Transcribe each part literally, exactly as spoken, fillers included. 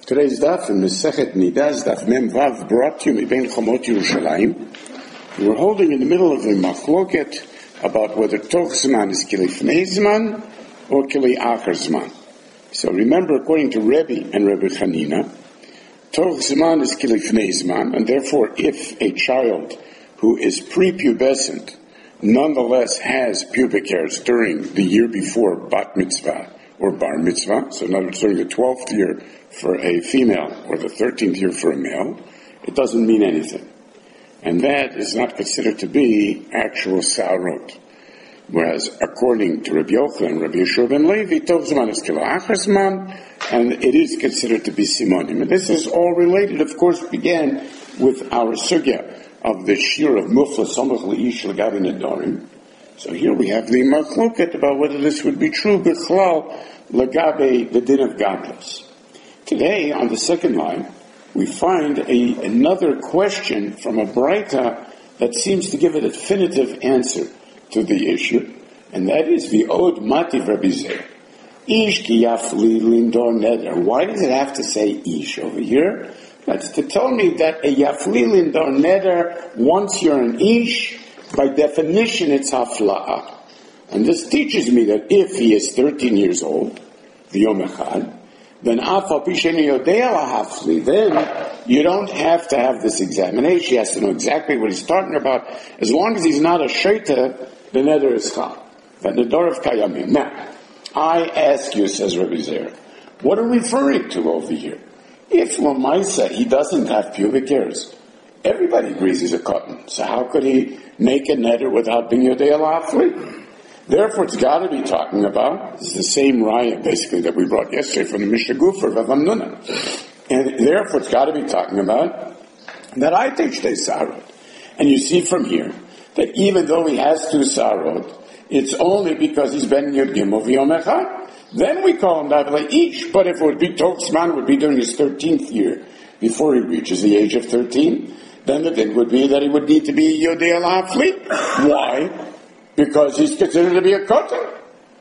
Today's daf in Masechet Nidaz, daf Mem Vav, brought to you Mibein Chomot Yerushalayim. We're holding in the middle of the machloket about whether Toch Zman is Kilifnei Zman or Kili Achar Zman. So remember, according to Rebbe and Rebbe Chanina, Toch Zman is Kilifnei Zman, and therefore if a child who is prepubescent nonetheless has pubic hairs during the year before Bat Mitzvah or Bar Mitzvah, so in other words, during the twelfth year for a female or the thirteenth year for a male, it doesn't mean anything. And that is not considered to be actual sarot. Whereas, according to Rabbi Yochanan and Rabbi Yeshua ben Levi, Toch Zman is Kilo Achar Zman, and it is considered to be simonim. And this is all related, of course, began with our sugya of the shir of Mufla Samach Leish L'Gavi Nedarim. So here we have the machloket about whether this would be true b'chlal L'Gavi the din of gadlus. Today, on the second line, we find a, another question from a Braita that seems to give a definitive answer to the issue, and that is the Od Mati Rabbi Zer. Ish ki yafli lindor neder. Why does it have to say ish over here? That's to tell me that a yafli lindor neder, once you're an ish, by definition it's hafla'ah. And this teaches me that if he is thirteen years old, v'yom echad, then afal pisheni yodei lahafli, then you don't have to have this examination. He has to know exactly what he's talking about. As long as he's not a shaita, the neder is chal. The neder of kayamim. Now, I ask you, says Rabbi Zer, what are we referring to over here? If Lamaisa, he doesn't have pubic hairs, everybody agrees he's a cotton. So how could he make a neder without being yodei lahafli? Therefore, it's got to be talking about, this is the same raya, basically, that we brought yesterday from the Mishnah Gufer, Vavam Nuna. And therefore, it's got to be talking about that I take shtei sarot. And you see from here that even though he has two sarot, it's only because he's ben yud gimel v'yom echad. Then we call him davlei ish. But if it would be Toch Zman, would be during his thirteenth year, before he reaches the age of thirteen, then the thing would be that he would need to be yodei lahafli. Why? Because he's considered to be a kotel.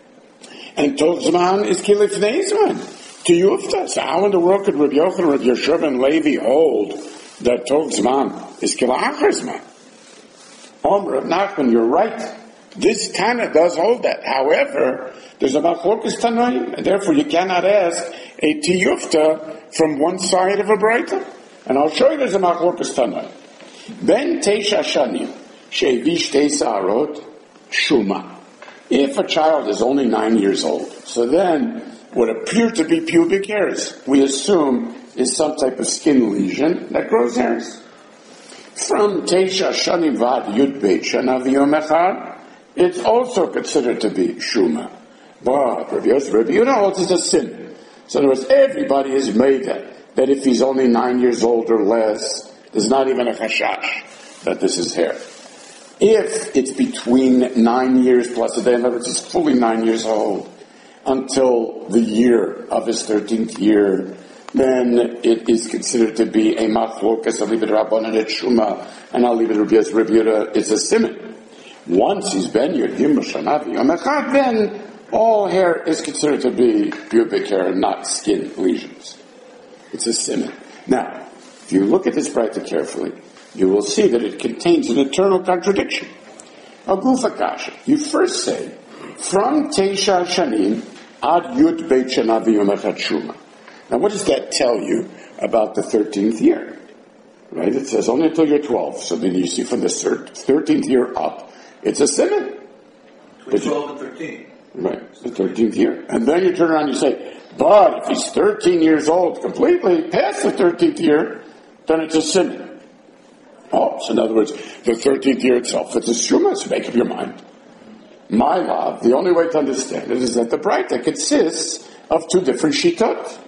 And Toch Zman is kilifnei zman. To Yufta. So how in the world could Rabbi Yochanan, Rabbi Yeshua ben Levi hold that Toch Zman is Kilo Achar Zman? Omer Rav Nachman, you're right. This Tana does hold that. However, there's a machlokas Tanoim, and therefore you cannot ask a Tiyufta from one side of a Braita. And I'll show you there's a machlokas Tanoim. Ben Teisha Shanim, Shevish Teisarot, Shuma. If a child is only nine years old, so then what appear to be pubic hairs, we assume, is some type of skin lesion that grows hairs. From Teisha Shanim Vad Yud Beit Shana V'Yom Echad, it's also considered to be Shuma. But Rabbi Yosef, Rabbi Yehuda holds it's a sin. So in other words, everybody is made that, that if he's only nine years old or less, there's not even a chashash that this is hair. If it's between nine years plus a day, in other words, he's fully nine years old, until the year of his thirteenth year, then it is considered to be a machlokas. I'll leave it Rabbanan et Shuma, and I'll leave it Rabbi Yosef, Rabbi Yehuda. It's a simon. Once he's ben Yud Shana V'Yom Echad, then all hair is considered to be pubic hair, not skin lesions. It's a simon. Now, if you look at this Braita carefully, you will see that it contains an eternal contradiction. Agufa kasha. You first say, from Teisha Shanim ad Yud Beit Shana V'Yom Echad Shuma. Now, what does that tell you about the thirteenth year? Right? It says only until you're twelve. So then you see from the thirteenth year up, it's a simon. twelve and thirteen. Right, the thirteenth year. And then you turn around and you say, but if he's thirteen years old, completely past the thirteenth year, then it's a simon. Oh, so in other words, the thirteenth year itself, it's a shuma, so make up your mind. My love, the only way to understand it is that the Braita consists of two different shitot.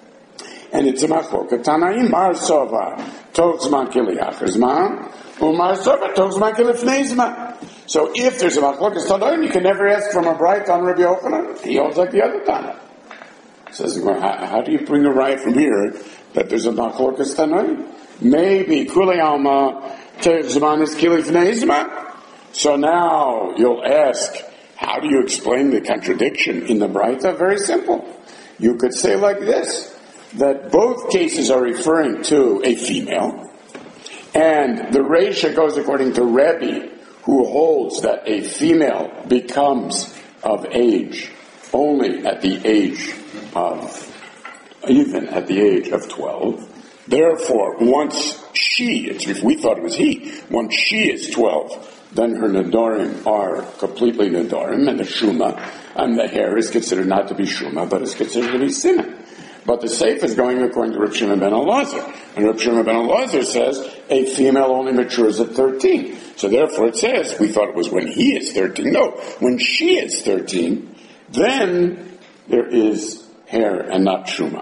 And it's a machloket Tanaim, Mar Sova, Toch Zman Kili Achar Zman, Umar Sova, Toch Zman Kilifnei Zman. So if there's a machloket Tanaim, you can never ask from a Braita on Rabbi Yochanan. He holds like the other Tana. Says, well, how, how do you bring a right from here that there's a machloket Tanaim? Maybe Kuli Alma Toch Zman is Kilifnei Zman. So now you'll ask, how do you explain the contradiction in the Braita? Very simple. You could say like this: that both cases are referring to a female, and the Reisha goes according to Rebbe, who holds that a female becomes of age only at the age of, even at the age of twelve. Therefore, once she, if we thought it was he, once she is twelve, then her Nedarim are completely Nedarim, and the Shuma, and the hair is considered not to be Shuma, but is considered to be Siman. But the Seif is going according to Reb Shimon ben Elazar. And Reb Shimon ben Elazar says a female only matures at thirteen. So therefore it says, we thought it was when he is thirteen. No, when she is thirteen, then there is hair and not Shuma.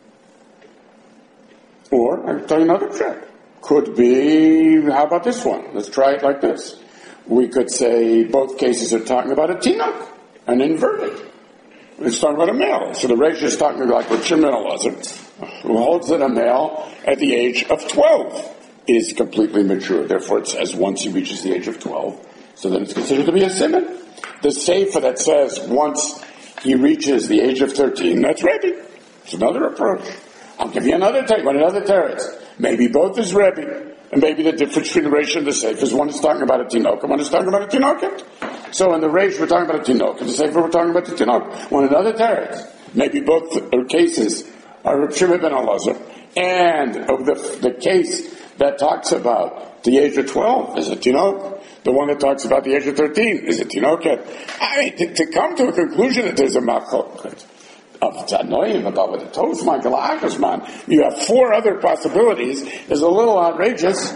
Or, I'll tell you another trick. Could be, how about this one? Let's try it like this. We could say both cases are talking about a tinok, an inverted. It's talking about a male. So the Reish is talking about like Shimon Elazar, who holds that a male at the age of twelve is completely mature. Therefore it says once he reaches the age of twelve, so then it's considered to be a simon. The Sefer that says once he reaches the age of thirteen, that's Rebbe. It's another approach. I'll give you another take, one another teretz. Maybe both is Rebbe, and maybe the difference between the Reish and the Sefer is one is talking about a tinok, and one is talking about a tinoket. So in the Reish we're talking about a tinok, in the Sefer we're talking about the tinok. One another teretz. Maybe both cases are Reb Shimon ben Elazar, and of the the case that talks about the age of twelve is a tinok. The one that talks about the age of thirteen is a tinoket. I mean, to, to come to a conclusion that there's a machloket of Tanoim about what the Tosman Galakosman, you have four other possibilities, is a little outrageous.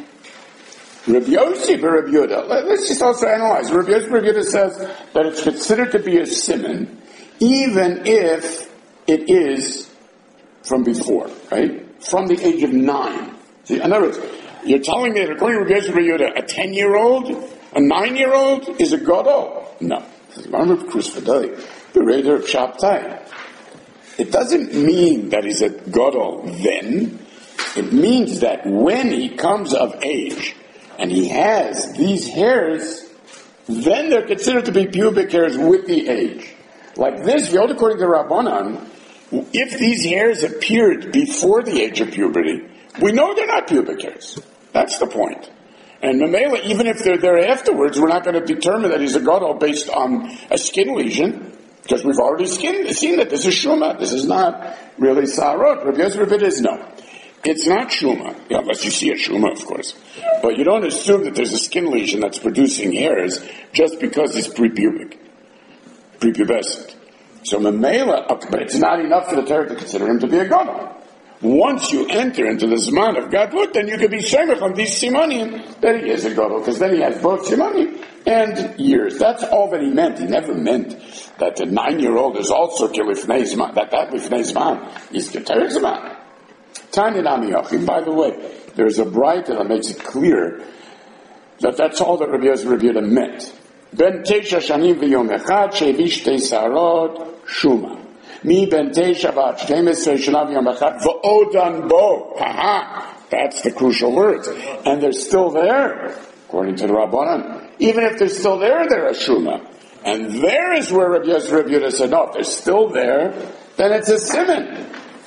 Rabbi Yossi Rabbi Yehuda, let's just also analyze. Rabbi Yossi Rabbi Yehuda says that it's considered to be a simon, even if it is from before, right? From the age of nine. See, in other words, you're telling me that according to Rabbi Yossi Rabbi Yehuda, a ten-year-old, a nine-year-old is a gadol? No. Remember Krus Fadai, the Raider of Shabtai. It doesn't mean that he's a gadol then. It means that when he comes of age and he has these hairs, then they're considered to be pubic hairs with the age. Like this, V'yod according to Rabbanan, if these hairs appeared before the age of puberty, we know they're not pubic hairs. That's the point. And Mamela, even if they're there afterwards, we're not going to determine that he's a gadol based on a skin lesion, because we've already skin, seen that this is Shuma. This is not really Sarot. Rabbi Yosef Rabbi is no. It's not Shuma, yeah, unless you see a Shuma, of course. But you don't assume that there's a skin lesion that's producing hairs just because it's prepubic, prepubescent. So Mamela, but it's not enough for the Torah to consider him to be a gadol. Once you enter into the Zman of Gadlut, then you can be shemech on these simanim that he is a gadol, because then he has both simanim and years. That's all that he meant. He never meant that the nine-year-old is also kilifnei zman, that that lifnei zman is keter zman. Tanya Nami Yochim, by the way, there's a brighter that makes it clear that that's all that Rabbi Yosef Rabbi Yehuda meant. Ben teisha shanim v'yom echad shevish tei sarot shuma. Mi ben teisha vat shteim esrei shana v'yom echad v'odan bo. Ha-ha. That's the crucial words. And they're still there, according to the Rabbanan. Even if they're still there, they're a shuma. And there is where Rabbi Yosef Rabbi Yehuda said, no, if they're still there, then it's a simon.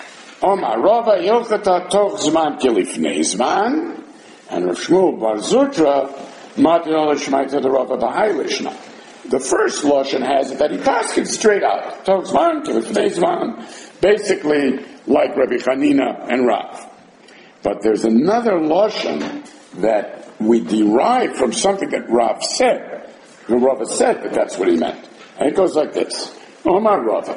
Omar Rava Hilchata Toch Zman Kilifnei Zman, and Rav Shmuel Bar Zutra Matin Ola Shmaita the Rava Bahai Lishna. The first lashon has it that he passes straight out. Toch Zman Kilifnei Zman, basically like Rabbi Chanina and Rav. But there's another lashon that we derive from something that Rav said. The Rava said that that's what he meant. And it goes like this. Omar Rava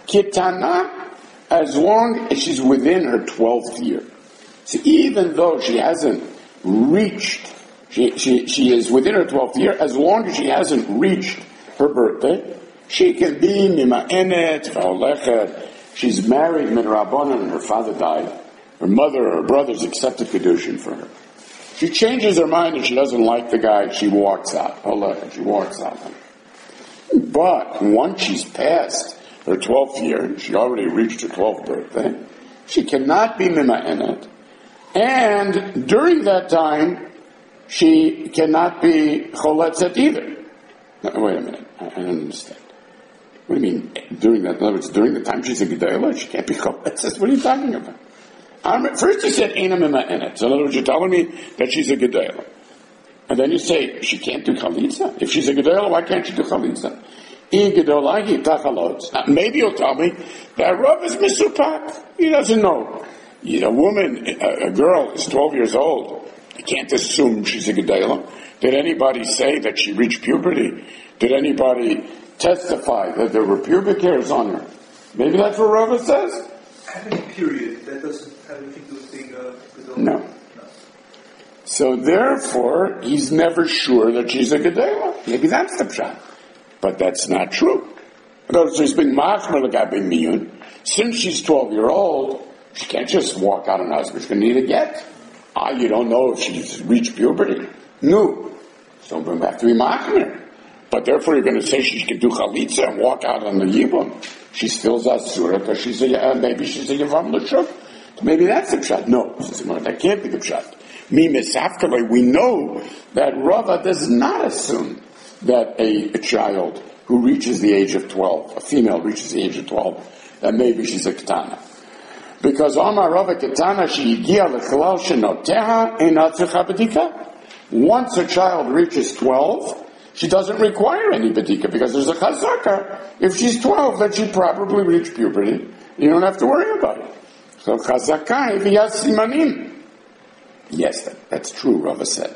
Kitana, as long as she's within her twelfth year. So even though she hasn't reached, she, she, she is within her twelfth year, as long as she hasn't reached her birthday, she can be mima'enet, v'olechet. She's married midrabanan and her father died. Her mother or her brothers accepted kedushin for her. She changes her mind and she doesn't like the guy, she walks out. Olechet, she walks out. But once she's passed her twelfth year, she already reached her twelfth birthday, she cannot be mima'enet, and during that time, she cannot be choletzet either. Now, wait a minute, I, I don't understand. What do you mean, during that? In other words, during the time she's a Gedolah, she can't be Chalitza. What are you talking about? Um, first you said, Eina Mima'enet. So in other words, you're telling me that she's a Gedolah. And then you say, she can't do Chalitza? If she's a Gedolah, why can't she do Chalitza? Maybe you'll tell me that Rav is Misupak. He doesn't know. A woman, a girl is twelve years old. You can't assume she's a Gedolah. Did anybody say that she reached puberty? Did anybody testify that there were pubic hairs on her? Maybe that's what Rava says. Having a period, that doesn't have anything to do with being a Gedolah? No. no. So therefore, he's never sure that she's a Gedolah. Maybe that's the pshat. But that's not true. In other words, there's been machmer l'gabe miyun. Since she's twelve year old, she can't just walk out on us. She's going to need a get. Ah, you don't know if she's reached puberty. No. So we have to be machmer. But therefore you're going to say she can do chalitza and walk out on the yibum. She still zasura because she's a, uh, maybe she's a yavam l'shuk. Maybe that's the pshat. No. That can't be the pshat. Me misafkele, we know that Rava does not assume that a, a child who reaches the age of twelve, a female reaches the age of twelve, that maybe she's a ketana. Because Omar Rava ketana shehigia lechalal shenoteha einat tzricha bedika. Once a child reaches twelve, she doesn't require any bedika because there's a chazaka. If she's twelve, then she probably reached puberty. You don't have to worry about it. So chazaka v'yas simanim. Yes, that, that's true, Rava said.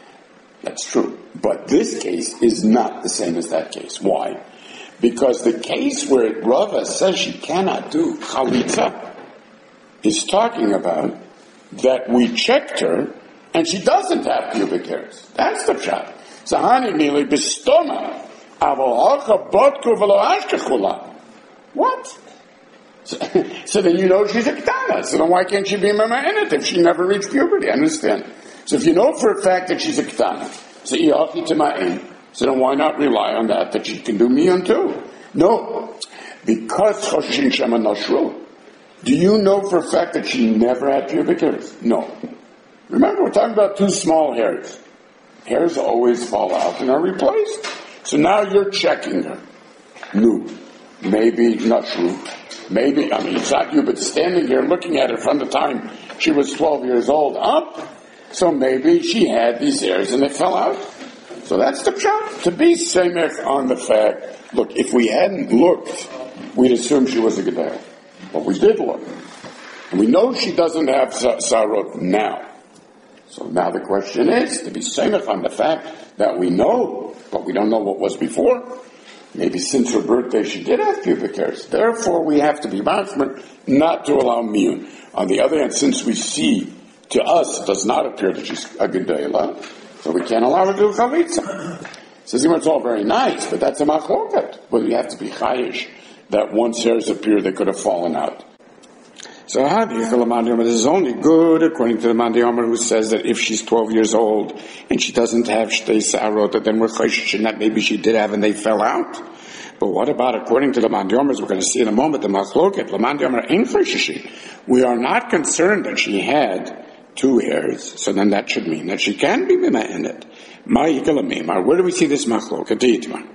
That's true. But this case is not the same as that case. Why? Because the case where Rava says she cannot do chalitza is talking about that we checked her and she doesn't have pubic hairs. That's the pshat. Sahani mili bistoma avol botku v'lo ashkechula. What? So, so then you know she's a ketana. So then why can't she be a mema'enet if she never reached puberty? Understand? So if you know for a fact that she's a ketana, so iyachi tema'in, so then why not rely on that, that she can do miyun too? No. Because choshin shema nashru. Do you know for a fact that she never had pubic hairs? No. Remember, we're talking about two small hairs. Hairs always fall out and are replaced. So now you're checking her. No. Maybe nashru. Maybe, I mean, it's not you, but standing here looking at her from the time she was twelve years old up, so maybe she had these hairs and they fell out. So that's the pshat. To be semech on the fact, look, if we hadn't looked, we'd assume she was a Gedolah. But we did look. And we know she doesn't have sarot now. So now the question is, to be semech on the fact that we know, but we don't know what was before. Maybe since her birthday she did have pubic hairs. Therefore we have to be machmer not to allow miyun. On the other hand, since we see, to us, it does not appear that she's a Gedolah, so we can't allow her to do chalitza. Says, it's all very nice, but that's a machloket. But you have to be chayish that once hairs appear, they could have fallen out. So this is only good according to the Mandi Omer, who says that if she's twelve years old and she doesn't have shtei sarot, then we're chayshish that maybe she did have and they fell out. But what about according to the Mandi Omer, as we're going to see in a moment, the machloket, the Mandi Omer ain't chayshish. We are not concerned that she had two hairs, so then that should mean that she can be mima'enet. Where do we see this machloket?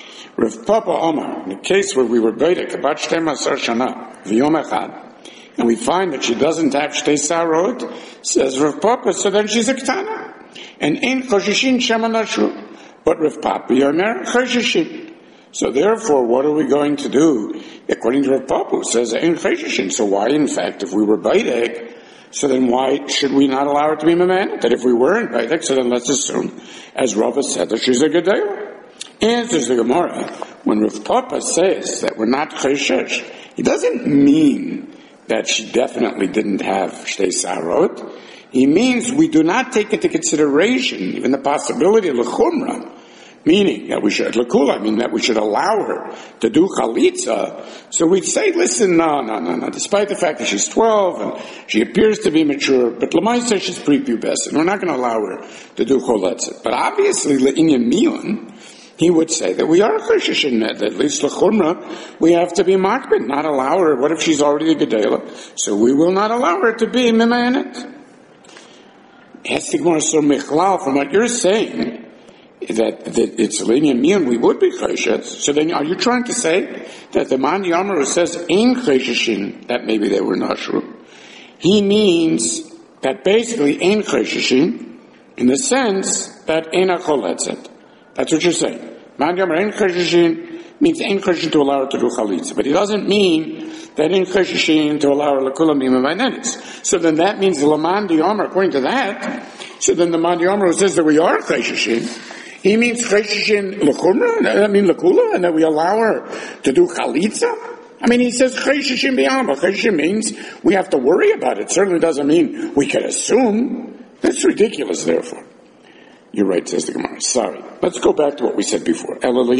Rav Papa Omar, in the case where we were beidek about shtei masar shana v'yom echad, and we find that she doesn't have shtei sarot, says Rav Papa, so then she's a ketana. And ein choshishin shema nashru. But Rav Papa yomer choshishin. So therefore, what are we going to do? According to Rav Papa, who says ein choshishin. So why, in fact, if we were beidek, so then why should we not allow her to be mima'enet? That if we weren't beidek, so then let's assume, as Rava said, that she's a Gedolah. Answers the Gemara, when Rav Papa says that we're not chayshish, he doesn't mean that she definitely didn't have shtei sarot. He means we do not take into consideration even the possibility of l'chumra, meaning that we should, l'kula, I mean that we should allow her to do chalitza. So we'd say, listen, no, no, no, no, despite the fact that she's twelve and she appears to be mature, but l'maisa she's prepubescent, we're not going to allow her to do chalitza. But obviously, l'inyan milan, he would say that we are chayshish in that, at least l'chumra, we have to be makbid, not allow her. What if she's already a Gedolah? So we will not allow her to be mima'enet. From what you're saying, that, that it's lenient miyun, we would be chayshes. So then, are you trying to say that the man Yamar who says ein chayshishin, that maybe they were nashru, he means that basically ein chayshishin, in the sense that ein acholetzet. That's what you're saying. Man Yamar ein chayshishin means ein chayshishin to allow her to do chalitza, but he doesn't mean that ein chayshishin to allow her l'kula miyum v'ainenis. So then that means the man Yamar, according to that. So then the man Yamar who says that we are chayshishin, he means chayshishin l'chumra, I mean l'kula, and that we allow her to do chalitza? I mean, he says chayshishin b'yama. Chayshishin means we have to worry about it. Certainly doesn't mean we can assume. That's ridiculous, therefore. You're right, says the Gemara. Sorry. Let's go back to what we said before.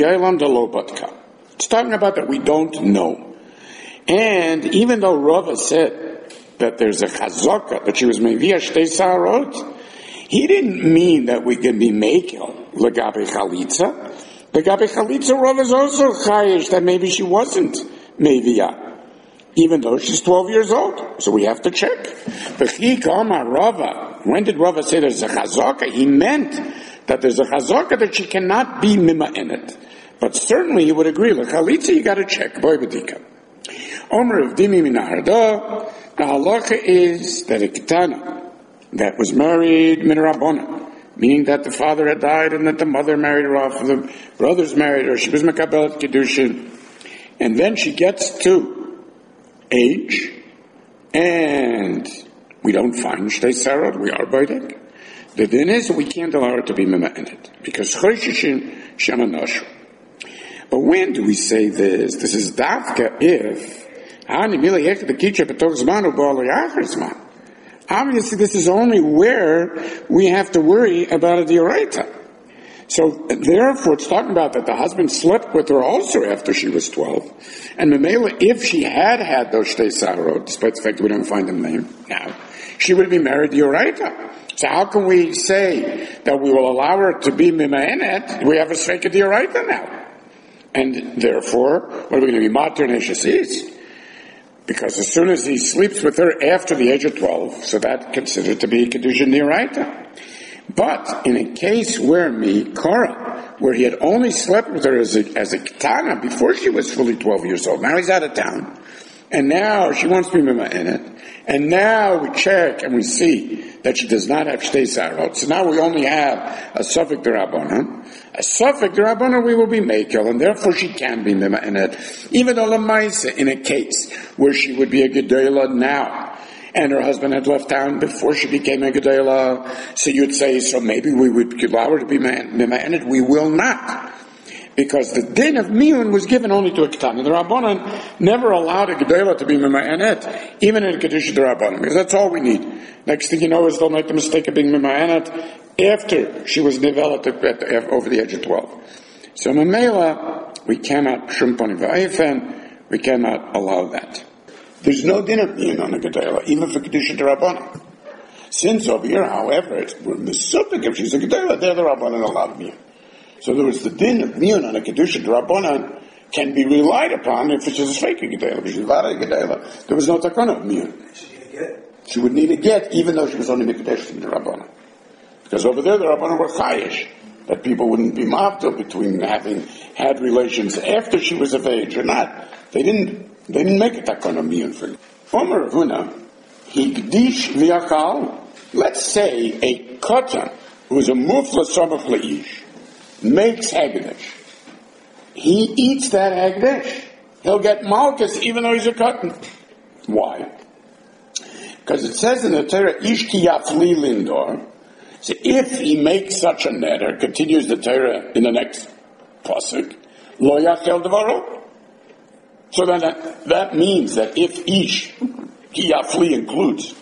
It's talking about that we don't know. And even though Rava said that there's a chazaka, that she was meviya shtei sarot, he didn't mean that we can be mekel legabe chalitza. Legabe chalitza, Rav is also chayish that maybe she wasn't meviya, even though she's twelve years old. So we have to check. V'chi kama Rava. When did Rava say there's a chazaka? He meant that there's a chazaka that she cannot be mima in it. But certainly he would agree. Lechalitza, you got to check. Boy b'dika. Omer of dimi minaharda. The halacha is that a ketana that was married minarabona, meaning that the father had died and that the mother married her off, the brothers married her, she was mekabelet kedushin, and then she gets to age, and we don't find shtei sarot, we are baidik. The din is that we can't allow her to be mima in it, because chayshishin shema nashu. But when do we say this? This is dafka if hani mila yech the kitcha b'tov zman u ba'al yachar zman. Obviously, this is only where we have to worry about a dioraita. So, therefore, it's talking about that the husband slept with her also after she was twelve. And Memela, if she had had those shtei sarot, despite the fact that we don't find them name now, she would be married dioraita. So how can we say that we will allow her to be mimaenet? We have a straight dioraita now. And therefore, what are we going to be mater neshasis? Because as soon as he sleeps with her after the age of twelve, so that's considered to be kedushin dioraita. But in a case where Mikara, where he had only slept with her as a, as a ketana before she was fully twelve years old, now he's out of town, and now she wants to be mima in it, and now we check and we see that she does not have shtei sarot, so now we only have a suffix d'Rabbanan. A suffix d'Rabbanan we will be mekel, and therefore she can be mima in it, even though l'maisa, in a case where she would be a gedola now, and her husband had left town before she became a gedola, so you'd say, so maybe we would allow her to be mima in it. We will not. Because the din of miyun was given only to a ketana. The Rabbanan never allowed a gedola to be mima'anet, even in a kedusha d'Rabbanan, because that's all we need. Next thing you know is they'll make the mistake of being mima'anet after she was developed at, over the age of twelve. So mamela, we cannot shumponi v'ayfen, we cannot allow that. There's no din of miyun on a gedola, even for kedusha d'Rabbanan. Since over here, however, it's misupik if she's a gedola, there the Rabbanan allowed miyun. So in other words, the din of miyun on a kedusha d'Rabbanan can be relied upon if it's just a fake gedela. If she's vada gedela, there was no takana of miyun. She would need a get, even though she was only mekadesh d'Rabbanan, because over there the Rabbanan were chayish, that people wouldn't be mafta between having had relations after she was of age or not. They didn't. They didn't make a takana of miyun for you. Omer Ravuna, higdish v'yachal. Let's say a katan who is a mufla samach leish makes haggadah. He eats that haggadah. He'll get malchus even though he's a katan. Why? Because it says in the Torah, ish ki yafli lindor. So if he makes such a neder, continues the Torah in the next pasuk, lo yachel devaro. So then that, that means that if ish ki yafli includes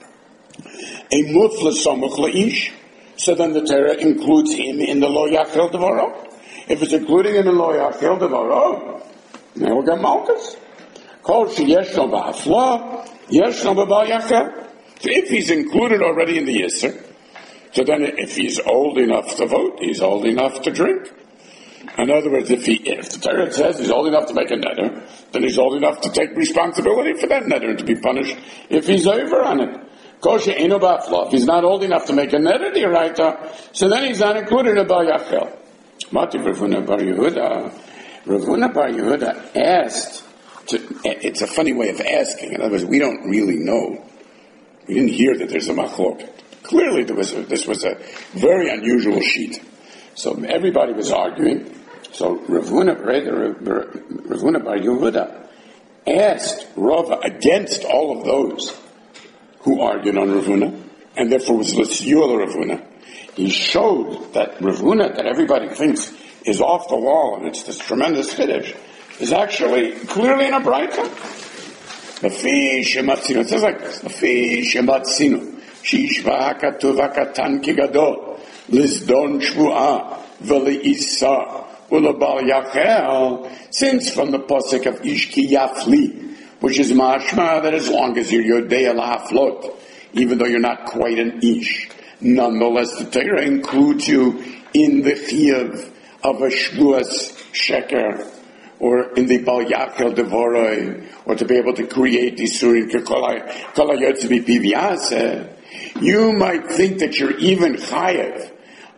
a mufla samach leish, so then the Torah includes him in the lo yachel devaro. If it's including him in lo yachel devaro, now we'll get malchus. Kol sheyeshno ba'afla, yeshno b'bal yachel. So if he's included already in the yisr, so then if he's old enough to vote, he's old enough to drink. In other words, if he, if the Torah says he's old enough to make a neder, then he's old enough to take responsibility for that neder and to be punished if he's over on it. Kosher eno ba'aflo. If he's not old enough to make a neder d'oraita, so then he's not included in a Bal Yachel. Mati Rav Huna bar Yehuda. Rav Huna bar Yehuda asked, to, it's a funny way of asking. In other words, we don't really know. We didn't hear that there's a machloket. Clearly, there was a, this was a very unusual sheet. So everybody was arguing. So Rav Huna, Rav Huna bar Yehuda asked Rava against all of those who argued on Rav Huna, and therefore was l'siyul Rav Huna. He showed that Rav Huna, that everybody thinks is off the wall, and it's this tremendous chiddush, is actually clearly in a braita. Lefi shematzinu. It says like this: Lefi shematzinu. Shishva hakatuv hakatan kigadol lizdon shvuah v'leisa ulabal yachel. Since from the pasuk of Ishki Yafli, which is mashma that as long as you're yodei al haflot, even though you're not quite an ish, nonetheless the Torah includes you in the chiyuv of a shvuas sheker, or in the Bal Yachel Devoroi, or to be able to create Isurin Kol HaYotze B'Piviyaseh, you might think that you're even chayev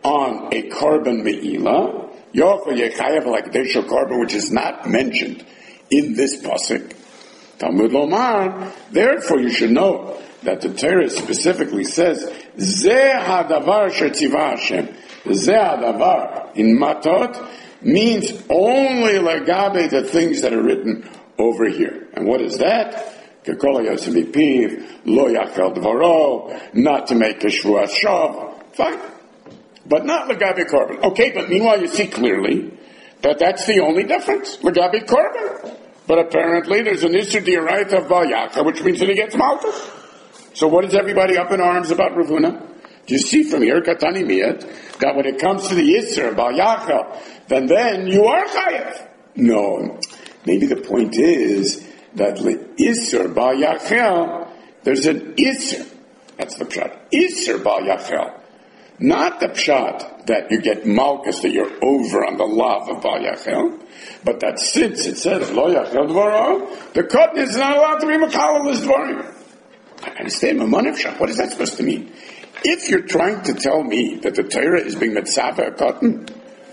on a carbon me'ila, Yochel Yechayev like Desho carbon, which is not mentioned in this pasuk. Talmud Lomar, therefore you should know that the Torah specifically says, Zeh hadavar shetzivah Hashem. Zeh hadavar in Matot means only legabe the things that are written over here. And what is that? Kekol HaYotze B'Piv, lo yachel dvaro, not to make a shvuas shav. Fine. But not legabe korban. Okay, but meanwhile you see clearly that that's the only difference. Legabe korban. But apparently there's an Isser D'Oraita of Bal Yachel, which means that he gets malchus. So what is everybody up in arms about Rav Huna? Do you see from here, Katani Miyat, that when it comes to the Isser of Bal Yachel, then then you are chayev? No. Maybe the point is that the Isser Bal Yachel, there's an Isser. That's the pshat. Isser Bal Yachel. Not the pshat that you get malchus, that you're over on the lav of Bal Yachel, but that since it says lo yachel dvaro, the cotton is not allowed to be mechalel as dvarim. I understand Mamonav Shach. What is that supposed to mean? If you're trying to tell me that the Torah is being metzaveh a cotton,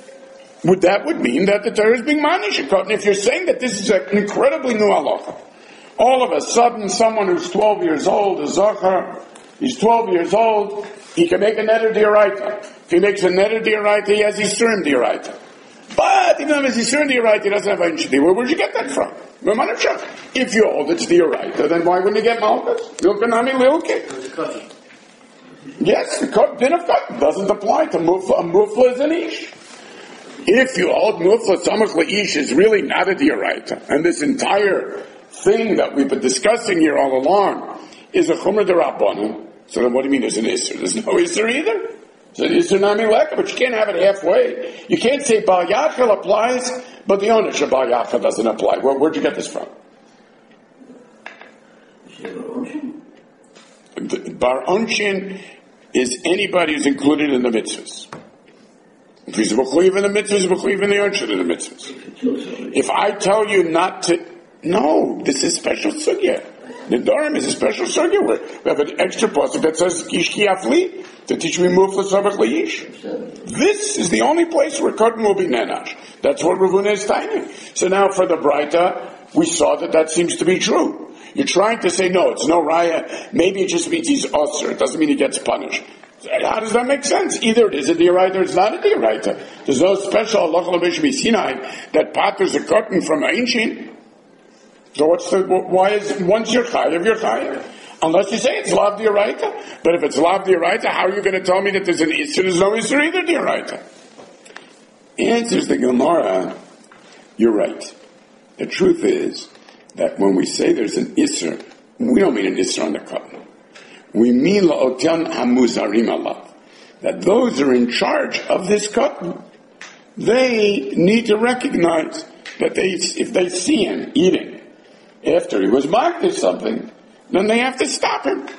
would that would mean that the Torah is being manish a cotton? If you're saying that this is an incredibly new halacha, all of a sudden someone who's twelve years old, a zachar, he's twelve years old, he can make a neder d'oraita. If he makes a neder d'oraita, he has Yisurim d'oraita. But even though he has Yisurim d'oraita, he doesn't have Ein Shadi. Where would you get that from? If you hold it's d'oraita, then why wouldn't you get malchus? Yilkanami lilke. Yes, the din of cotton doesn't apply to mufla. Mufla is an ish. If you hold mufla samach leish is really not a d'oraita, and this entire thing that we've been discussing here all along is a chumrah d'rabbanan, so then what do you mean there's an isser? There's no isser either. It's an isser nami leka, but you can't have it halfway. You can't say Bal Yachel applies, but the ownership of Bal Yachel doesn't apply. Where, where'd you get this from? Bar Onshin is anybody who's included in the mitzvahs. If he's b'chuyev in the mitzvahs, he's b'chuyev in the Onshin in the mitzvahs. If I tell you not to, no, this is special sugya. Nidorim is a special sugya where we have an extra pasuk that says Ishki Afli to teach me mufla sabach leish. This is the only place where cotton will be nenash. That's what Rav Huna is telling. So now for the Braita, we saw that that seems to be true. You're trying to say, no, it's no raya. Maybe it just means he's usher. It doesn't mean he gets punished. How does that make sense? Either it is a d'oraita or it's not a d'oraita. There's no special halacha l'besh b'sinai that patters a cotton from Einshin. So what's the, why is, once you're chayav, you're chayav. Unless you say it's lav d'oraita. But if it's lav d'oraita, how are you going to tell me that there's an isser? There's no isser either d'oraita. Answers the Gemara, you're right. The truth is that when we say there's an isser, we don't mean an isser on the cotton. We mean la'otan hamuzarim alav. That those are in charge of this cotton, they need to recognize that they, if they see him eating after he was marked or something, then they have to stop him.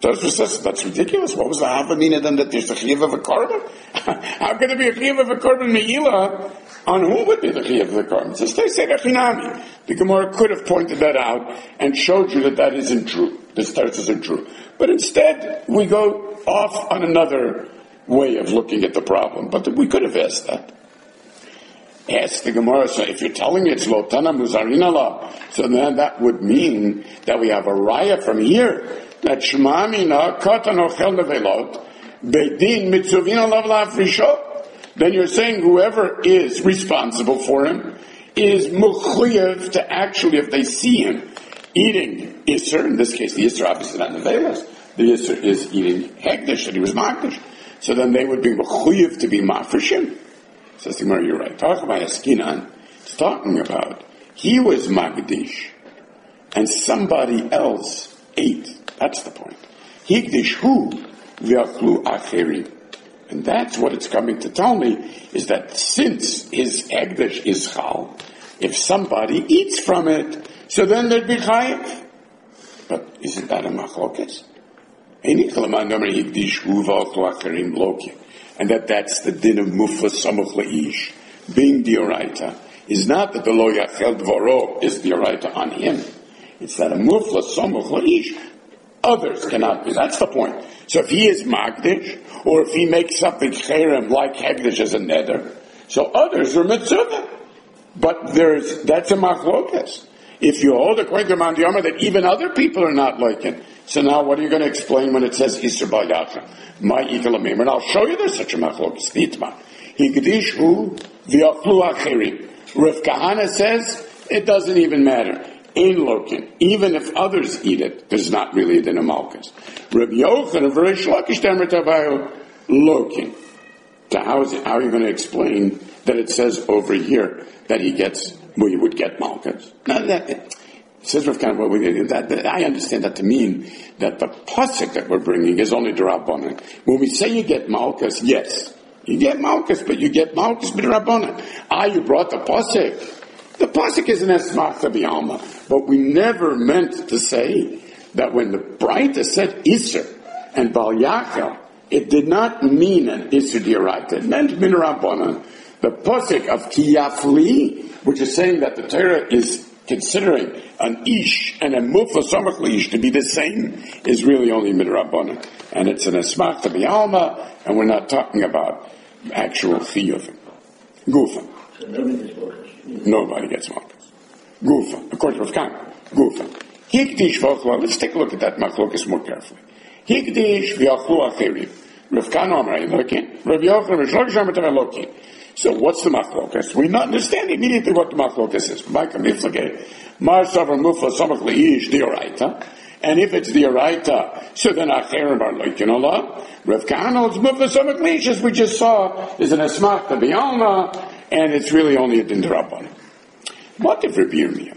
Tosfos says that's ridiculous. What was the havamina then that there's a chiyuv of a korban? How could it be a chiyuv of a korban meila? On who would be the chiyuv of the korban? It says they say rechinami. The Gemara could have pointed that out and showed you that that isn't true. The starts isn't true. But instead, we go off on another way of looking at the problem. But we could have asked that. Ask the Gemara, so if you're telling me it's lotana muzarin Allah, so then that would mean that we have a raya from here that shmamina katan ochel nevelot beidin mitzuvin alav la'afrisho. Then you're saying whoever is responsible for him is mukhliyev to actually, if they see him eating Isser, in this case the Isser obviously not nevelas, the Isser is eating hegdish, that he was makdish. So then they would be mukhliyev to be mafrishim. Says the Gemara, you're right. Talk about Askinan. It's talking about he was Magdish and somebody else ate. That's the point. Higdish hu v'achlu acheri. And that's what it's coming to tell me, is that since his Hegdish is chal, if somebody eats from it, so then there'd be chayiv. But isn't that a machlokes? Higdish hu v'achlu acherim loki. And that that's the din of mufla samuch la'ish, being dioraita, is not that the lo yachel dvaro is dioraita on him. It's that a mufla samuch la'ish, others cannot be. That's the point. So if he is magdish, or if he makes something cherem like hegdish as a neder, so others are mitzvah. But there's, that's a machlokas. If you hold according to Mount Yoma that even other people are not like it, so now what are you going to explain when it says Isser Bal Yacha? My Ikalamim. And I'll show you there's such a machlokes. Nitma. Higdish hu v'yachlu acherim. Rav Kahana says it doesn't even matter. Ein lokin. Even if others eat it, there's not really a din of malchus. Rav Yochanan of Reish Lakish Tamer Tavayo lokin. So how is it? How are you going to explain that it says over here that he gets, well, he would get malchus? Now that it says Rav Kahana, well, we, that, that, I understand that to mean that the pasuk that we're bringing is only d'Rabbanan. When we say you get malchus, yes, you get malchus, but you get malchus b'Rabbanan. Ah, you brought the pasuk. The pasuk is an esmachta b'alma, but we never meant to say that when the Braita said Isser and Bal Yachel, it did not mean an Isser d'Oraita. It meant min Rabbanan. The pasuk of Ki Yafli, which is saying that the Torah is considering an ish and a mufla samach leish to be the same, is really only min Rabbanan, and it's an esmachta b'alma, and we're not talking about actual chiyuvim. Gufa. Nobody gets malchus. Gufa. According to Rav Kahana. Gufa. Hikdish v'achlu. Let's take a look at that machlokas more carefully. Hikdish v'achlu acherim. Rav Kahana Amrei Elokim. Rav Yochanan Reish Lakish Tamer Tavayo Elokim. So what's the machlokas? We not understand immediately what the machlokas is. Ma'ika miflagei. Mar savar mufla samach leish dioraita. And if it's dioraita, so then acherim are loikin Allah. Rav Kahana is mufla samach leish, as we just saw, is an esmachta b'alma, and it's really only a din d'Rabbanan. What if Rabbi Yirmiyah?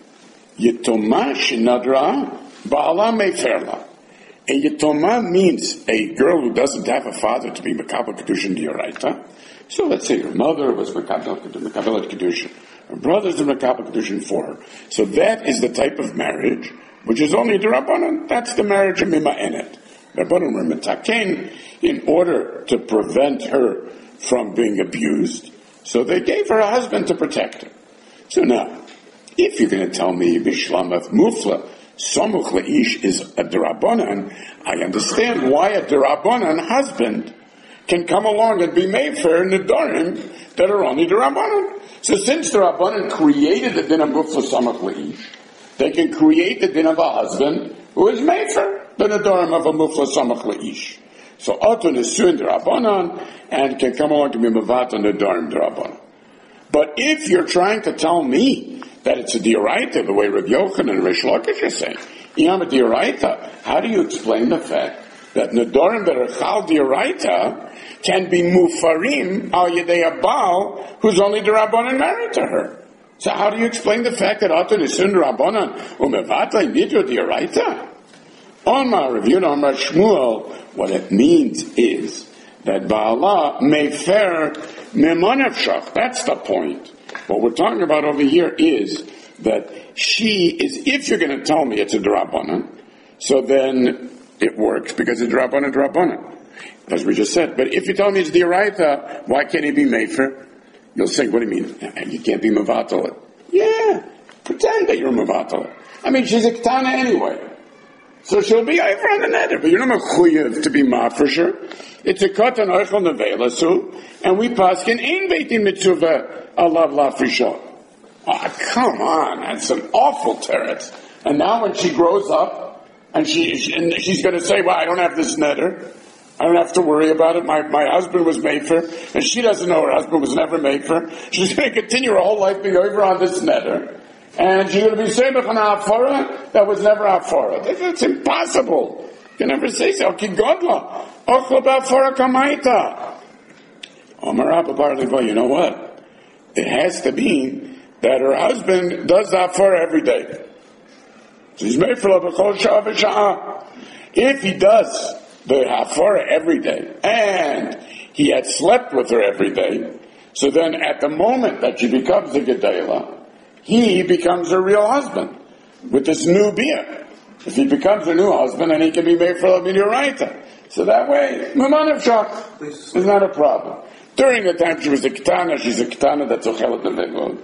Yitoma shenadra ba'ala meferla. A yitoma means a girl who doesn't have a father to be mekabel kedushin d'oraita. So let's say her mother was mekabel kedushin, her brother's the mekabel kedushin for her. So that is the type of marriage which is only d'Rabbanan. That's the marriage of mima'enet. Rabbanan were metaken in order to prevent her from being abused. So they gave her a husband to protect her. So now, if you're going to tell me Bishlam of Mufla, Samuch Leish is a D'Rabbanan, I understand why a D'Rabbanan husband can come along and be made for Nedarim that are only D'Rabbanan. So since the Rabbanan created the din of Mufla Samuch Leish, they can create the din of a husband who is made for the Nedarim of a Mufla Samuch Leish. So Otun is soon D'Rabbanan and can come along to be Mavat on the Nedarim D'Rabbanan. But if you're trying to tell me that it's a D'Oraita, the way Rav Yochanan and Reish Lakish are saying, Yam a D'Oraita, how do you explain the fact that Nedarim that are Chal D'Oraita can be Mufarim al Yedei Abal, who's only D'Rabbanan married to her? So how do you explain the fact that Otun is soon D'Rabbanan u'Mavat Nidro D'Oraita? On my review, on my Shmuel, what it means is that Ba'ala mefer memonefshach. That's the point. What we're talking about over here is that she is, if you're going to tell me it's a D'Rabbanan, so then it works because it's Rabbanan Rabbanan, as we just said. But if you tell me it's the Oraita, why can't he be Mefer? You'll say, what do you mean? You can't be Mavatal. Yeah, pretend that you're Mavatal. I mean, she's a Ketana anyway. So she'll be over on the neder, but you're not mechuyev to be mafresher. It's a katan oichel nevelasu, and we paskin in beitin mitzvah alav lafrisha. Oh, come on, that's an awful teretz. And now when she grows up, and she, she and she's going to say, well, I don't have this neder. I don't have to worry about it. My my husband was made for, and she doesn't know her husband was never made for. She's going to continue her whole life being over on this neder. And she's going to be semach on a hafara that was never a hafara. It's impossible. You can never say so. Ki godla. Ochla b'hafara kamaita. Omar Abba Bar Levo, you know what? It has to be that her husband does the hafara every day. She's made for l'bechol sha'ah v'sha'ah. If he does the hafara every day, and he had slept with her every day, so then at the moment that she becomes a gedela, he becomes a real husband with this new beer. If he becomes a new husband, then he can be made for a midiraita. So that way, Maman of Shach is not a problem. During the time she was a ketana, she's a ketana that's ochelet nevegod.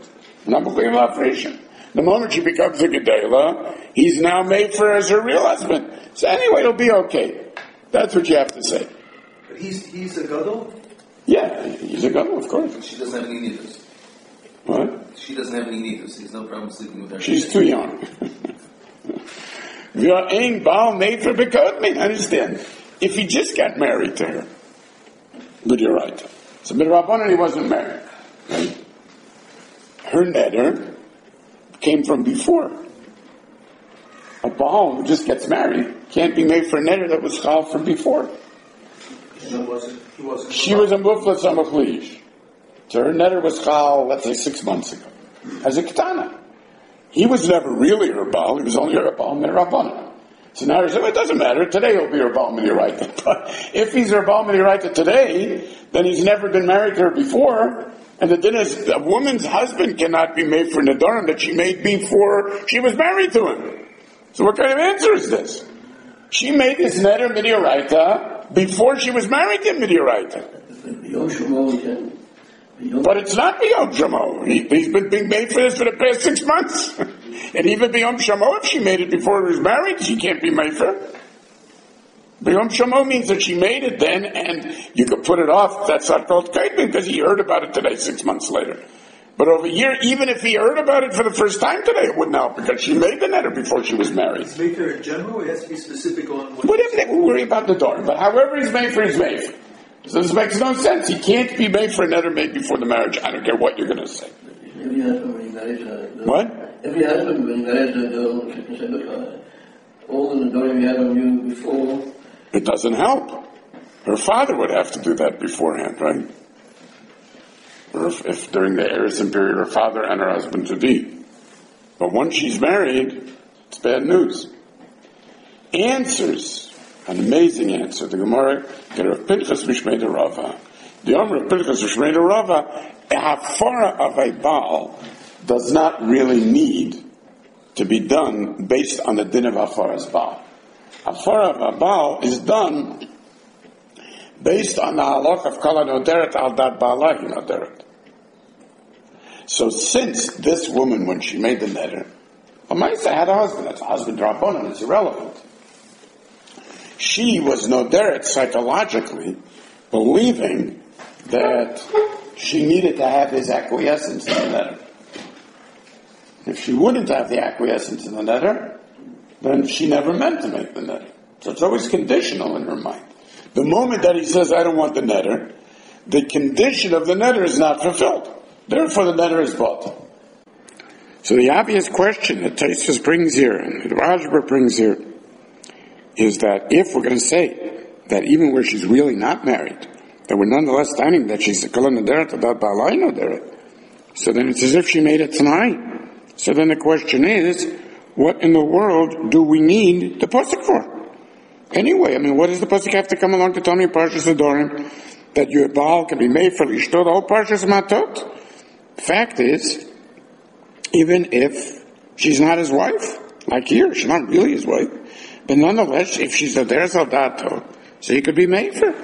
The moment she becomes a gedela, he's now made for as her real husband. So anyway, it'll be okay. That's what you have to say. But he's he's a gadol? Yeah, he's a gadol, of course. She doesn't have any nidus. What? She doesn't have any nidus. There's no problem sleeping with her. She's too young. You're ain't Baal made for Bekodmi. Understand? If he just got married to her, but you're right. So B'Rabbanan he wasn't married. Right? Her neder came from before. A Baal who just gets married can't be made for a neder that was chal from before. She wasn't. He wasn't. She was a mufla samachlish. So her neder was chal, let's say, six months ago, as a ketana. He was never really her Baal. He was only her Baal Minirabbanan. So now he said, well, it doesn't matter. Today he'll be her Baal Miniraita. But if he's her Baal Miniraita today, then he's never been married to her before. And the din is, a woman's husband cannot be made for Nadarim that she made before she was married to him. So what kind of answer is this? She made this neder Miniraita before she was married to Miniraita. But it's not B'Yom Shamo. He, he's been being made for this for the past six months. And even B'Yom Shamo, if she made it before he was married, she can't be made for. B'Yom Shamo means that she made it then, and you could put it off. That's not called kaidin, because he heard about it today, six months later. But over here, even if he heard about it for the first time today, it wouldn't help, because she made the neder before she was married. He's made for in general, it has to be specific on what... Whatever they will worry about the door, but however he's made for, he's made for. So this makes no sense. He can't be made for a neder made before the marriage. I don't care what you're going to say. Every husband when he marries a girl. What? Every husband when he marries a girl can say, look, all the nedarim you had on you before. It doesn't help. Her father would have to do that beforehand, right? Or if, if during the Eresim period her father and her husband to be. But once she's married, it's bad news. Answers. An amazing answer. The Gemara, get Rav Pinchas Mishmei Rava. The Omer of Pinchas Mishmei Rava, a hafara of a Baal does not really need to be done based on the din of hafara's Baal. Hafara of a Baal is done based on the halach of Kala Noderet al Dat Baalahi Noderet. So since this woman, when she made the neder, Amaisa had a husband, that's a husband Rabbanan, it's irrelevant. She was noderet psychologically, believing that she needed to have his acquiescence in the neder. If she wouldn't have the acquiescence in the neder, then she never meant to make the neder. So it's always conditional in her mind. The moment that he says, I don't want the neder, the condition of the neder is not fulfilled. Therefore the neder is bought. So the obvious question that Tosfos brings here, and the Rajbar brings here, is that if we're going to say that even where she's really not married, that we're nonetheless standing that she's a kala noderet about baalai noderet, so then it's as if she made it tonight. So then the question is, what in the world do we need the pasuk for? Anyway, I mean, what does the pasuk have to come along to tell me Parshas Adorim that your baal can be made for lishto the whole Parshas Matot? Fact is, even if she's not his wife, like here, she's not really his wife, But nonetheless, if she's a der soldato, so you could be mefer.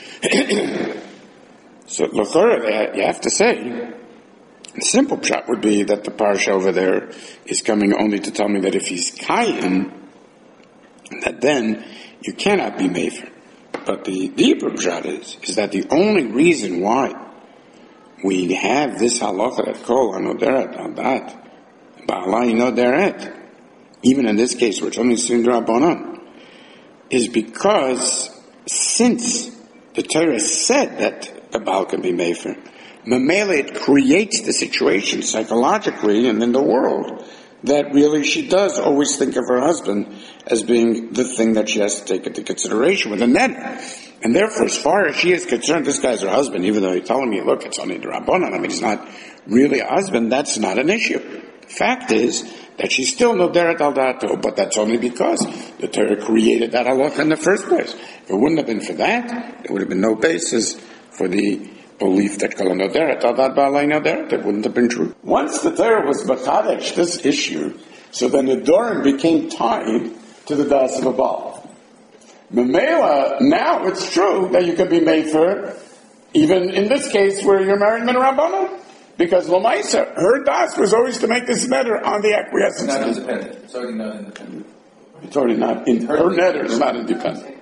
So, l'chora, you have to say, the simple pshat would be that the parsha over there is coming only to tell me that if he's kayin, that then you cannot be mefer. But the deeper pshat is, is that the only reason why we have this halacha that kol hanoderet al dat, ba'alai noderet, even in this case where it's only sin drabanan, is because since the Torah said that the Baal can be mefer, Mamela, it creates the situation psychologically and in the world that really she does always think of her husband as being the thing that she has to take into consideration with a neder. And therefore, as far as she is concerned, this guy's her husband, even though you're telling me, look, it's only the Rabbanan, I mean, he's not really a husband, that's not an issue. Fact is that she's still noderet al dato, but that's only because the Torah created that halacha in the first place. If it wouldn't have been for that, there would have been no basis for the belief that kol noderet al dat ba'alai noderet. That wouldn't have been true. Once the Torah was b'chadesh this issue, so then the Dorim became tied to the das of a Baal. Memela, now it's true that you can be mefer, even in this case where you're married min Rabbanan. Because Lamaisa, her das was always to make this neder on the acquiescence. It's not independent. It's already not independent. It's already not, in, her, her neder is not independent.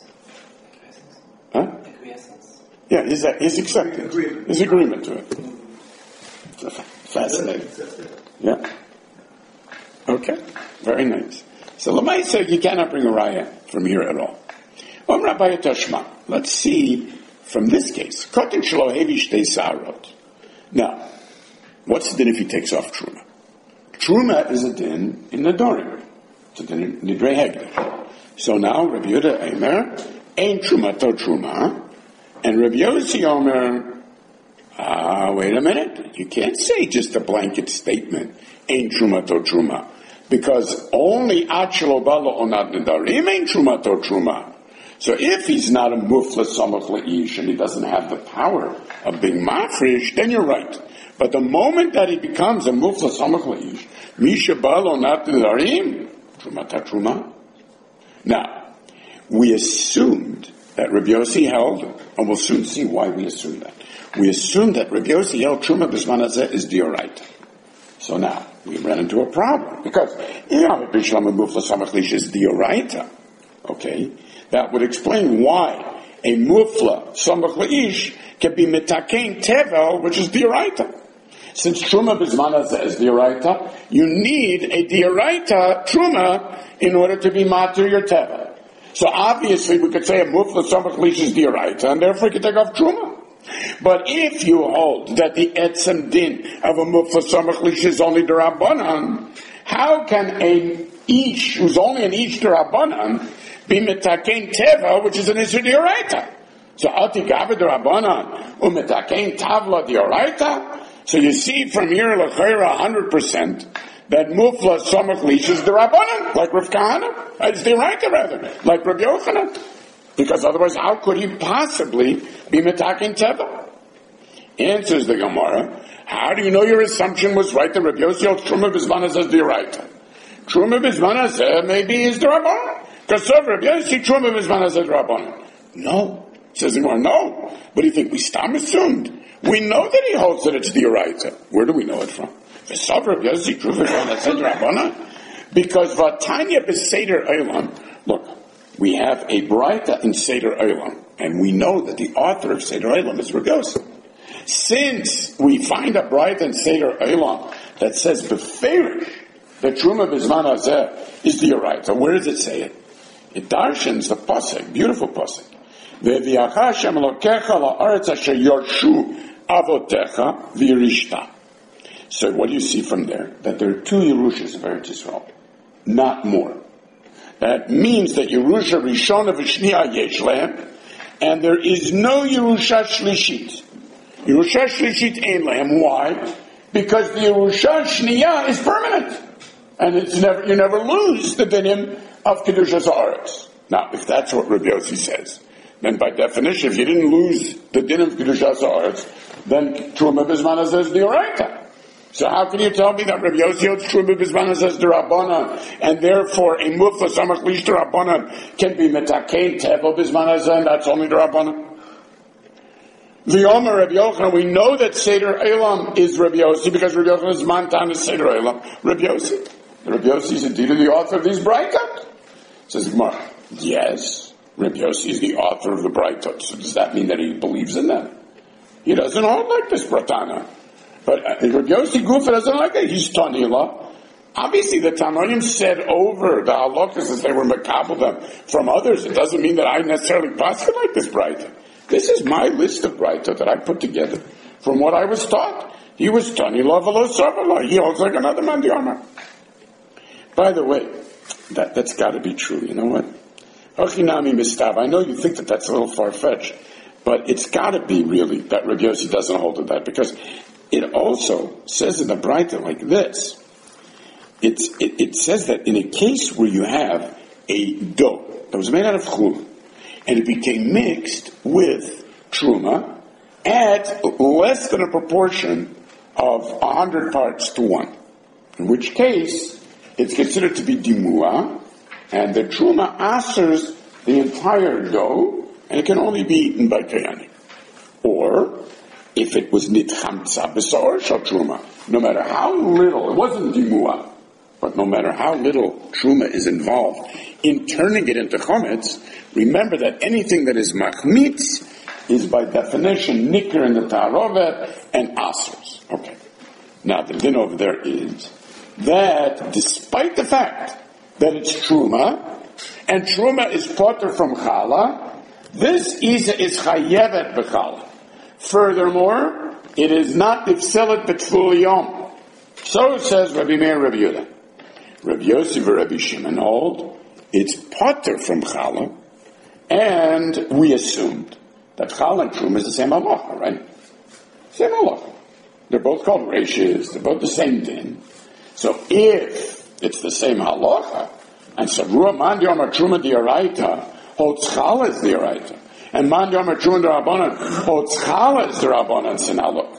Huh? Yeah, his, his acceptance, his agreement to it. Fascinating. Yeah. Okay, very nice. So Lamaisa, you cannot bring a raya from here at all. Om Rabbi Tashma. Let's see from this case. Kotin shelo hevi shtei sarot. Now, what's the din if he takes off truma? Truma is a din in the Dorim. It's a din in Nidrei Hegdesh. So now, Rabbi Yehuda Eimer, ein truma to truma, and Rabbi Yossi Omer, ah, wait a minute, you can't say just a blanket statement, ein truma to truma, because only ad shelo balo onad nedarim ein truma to truma. So if he's not a mufla samach la'ish and he doesn't have the power of being mafresh, then you're right. But the moment that he becomes a mufla samach la'ish, misha balo not nedarim, truma ta truma. Now, we assumed that Rabbi Yossi held, and we'll soon see why we assumed that. We assumed that Rabbi Yossi held truma b'zman hazeh is dioraita. So now, we ran into a problem, because Yom Bishlam mufla samach la'ish is dioraita. Okay? That would explain why a mufla, samach la'ish, can be mitakein tevel, which is dioraita. Since truma b'zman hazeh is dioraita, you need a dioraita truma in order to be matur your tevel. So obviously we could say a mufla samach la'ish is dioraita, and therefore you can take off truma. But if you hold that the etzem din of a mufla samach la'ish is only derabanan, how can a ish, who's only an ish derabanan, be mitakein teva, which is an issue dioraita? So ati gaved rabbanan umitakein tavla dioraita. So you see from here l'chayra a hundred percent that mufla samach la'ish is derabanan, like Rav Kahana. It's dioraita rather, like Rav Yochanan. Because otherwise, how could he possibly be mitakein teva? Answers the Gemara. How do you know your assumption was right that Rav Yossi holds truma b'zman hazeh is dioraita? Truma b'zman hazeh maybe is derabanan. Because so Rabbi Yossi truma b'zman hazeh rabbanan. No, says the Gemara. No, but do you think we stam assumed? We know that he holds that it's dioraita. Where do we know it from? So Rabbi Yossi truma b'zman hazeh rabbanan. Because vatanya b'seder olam. Look, we have a braita in Seder Olam, and we know that the author of Seder Olam is Rabbi Yossi. Since we find a braita in Seder Olam that says beferish that truma b'zman hazeh is dioraita, where does it say it? It darshans the pasuk, beautiful pasuk. Ve'vi'acha Hashem Elokecha la'aretz asher yorshu avotecha v'yirishta. So what do you see from there? That there are two Yerushas of Eretz Yisrael, not more. That means that Yerusha Rishona v'Shniya yesh lehem, and there is no Yerusha Shlishit. Yerusha Shlishit ein lehem. Why? Because the Yerusha Shniya is permanent, and it's never you never lose the dinim of Kedushas Haaretz. Now, if that's what Rabbi Yossi says, then by definition, if you didn't lose the din of Kedushas Haaretz, then Truma b'zman hazeh is dioraita. So how can you tell me that Rabbi Yossi holds Truma Bismana says D'Rabbanan, and therefore a Mufla Samach Lish D'Rabbanan can be Metakein Tevel Bismana says, and that's only D'Rabbanan? The Omer Rabbi Yochanan, we know that Seder Elam is Rabbi Yossi because Rabbi Yochanan is Mantan is Seder Elam. Rabbi Yossi. Rabbi Yossi is indeed the author of these Braitot. Says Gemara, yes, Rabbi Yossi is the author of the Braitot. So does that mean that he believes in them? He doesn't hold like this Pratana. But uh, Rabbi Yossi Gufa doesn't like it. He's Tanila. Obviously, the Tanoim said over the halakhas as they were makabel them from others. It doesn't mean that I necessarily pass it like this Braita. This is my list of Braita that I put together from what I was taught. He was Tanila v'lo Savala. He holds like another man Diomar. By the way, that, that's got to be true. You know what? Ochinami mistav. I know you think that that's a little far-fetched, but it's got to be really that Rabbi Yossi doesn't hold to that, because it also says in the Braita like this. It's, it, it says that in a case where you have a dough that was made out of chulin, and it became mixed with truma at less than a proportion of a hundred parts to one, in which case it's considered to be dimua, and the truma asers the entire dough, and it can only be eaten by kayani. Or if it was nitchamtza b'sor shal truma, no matter how little, it wasn't dimua, but no matter how little truma is involved in turning it into chometz, remember that anything that is machmitz is by definition nikr in the ta'arovet and asers. Okay. Now the din over there is that despite the fact that it's truma, and truma is potter from chala, this isa is chayevet b'chala. Furthermore, it is not nifselet b'tful yom. So says Rabbi Meir Rabbi Yehuda. Rabbi Yosef and Rabbi Shimon hold it's potter from chala, and we assumed that chala and truma is the same halacha, right? Same halacha. They're both called reishis. They're both the same din. So if it's the same halacha, and so Ruah man yomar truma diaraita holds chala as diaraita, and man yomar truma diarabanan holds chala as diarabanan, so now look.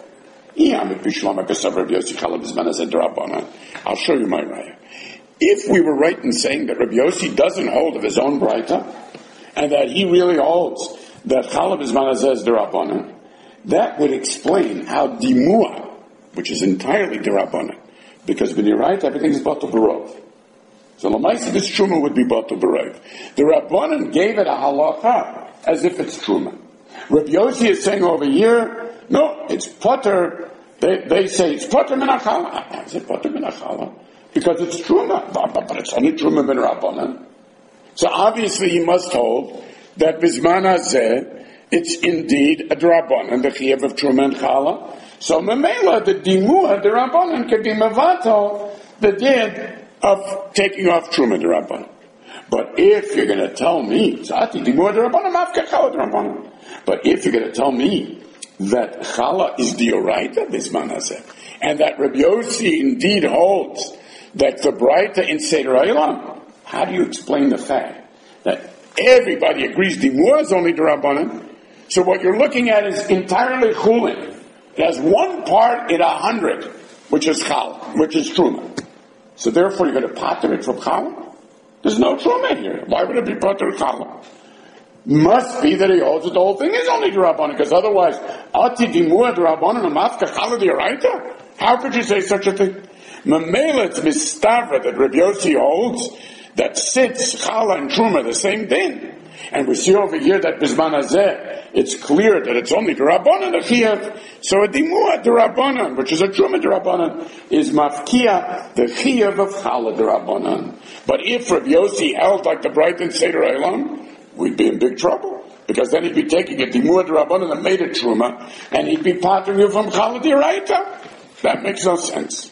I'll show you my raya. If we were right in saying that Rabbi Yossi doesn't hold of his own Braita, and that he really holds that Chala B'zman Hazeh is D'Rabbanan, that would explain how Dimua, which is entirely D'Rabbanan, because B'nirayt, everything is Batul B'rov. So L'maisa, this Truma would be Batul B'rov. The Rabbanan gave it a halacha as if it's Truma. Rabbi Yossi is saying over here, no, it's Potter. They, they say it's Potter Min HaChala. Is it Potter Min HaChala? Because it's truma, but it's only truma ben rabbanan. So obviously he must hold that bisman hazeh, it's indeed a drabanan, the chiyuv of truma and chala. So memela, the dimua drabanan can be mevatel, the din of taking off truma drabanan. But if you're going to tell me, zati dimua drabanan, mafka chala drabanan. But if you're going to tell me that chala is dioraita bisman hazeh, and that Rabbi Yossi indeed holds that the Braita in Seder Elam, how do you explain the fact that everybody agrees Dimua is only D'Rabbanan? So what you're looking at is entirely chulin. It has one part in a hundred, which is chal, which is truma. So therefore you're going to pater it from chal? There's no truma here. Why would it be pater chal? Must be that he holds that the whole thing is only D'Rabbanan, because otherwise, ati Dimua D'Rabbanan mafka chala d'oraita? How could you say such a thing? Mamela, it's mistavra that Rabbi Yossi holds that since chala and truma the same thing, and we see over here that bisman hazeh, it's clear that it's only d'Rabbanan the chiyuv. So a dimua d'Rabbanan, which is a truma d'Rabbanan, is mafkia the chiyuv of chala d'Rabbanan. But if Rabbi Yossi held like the Braita in Seder Elam, we'd be in big trouble, because then he'd be taking a dimua d'Rabbanan that made it truma, and he'd be patering you from chala d'oraita. That makes no sense.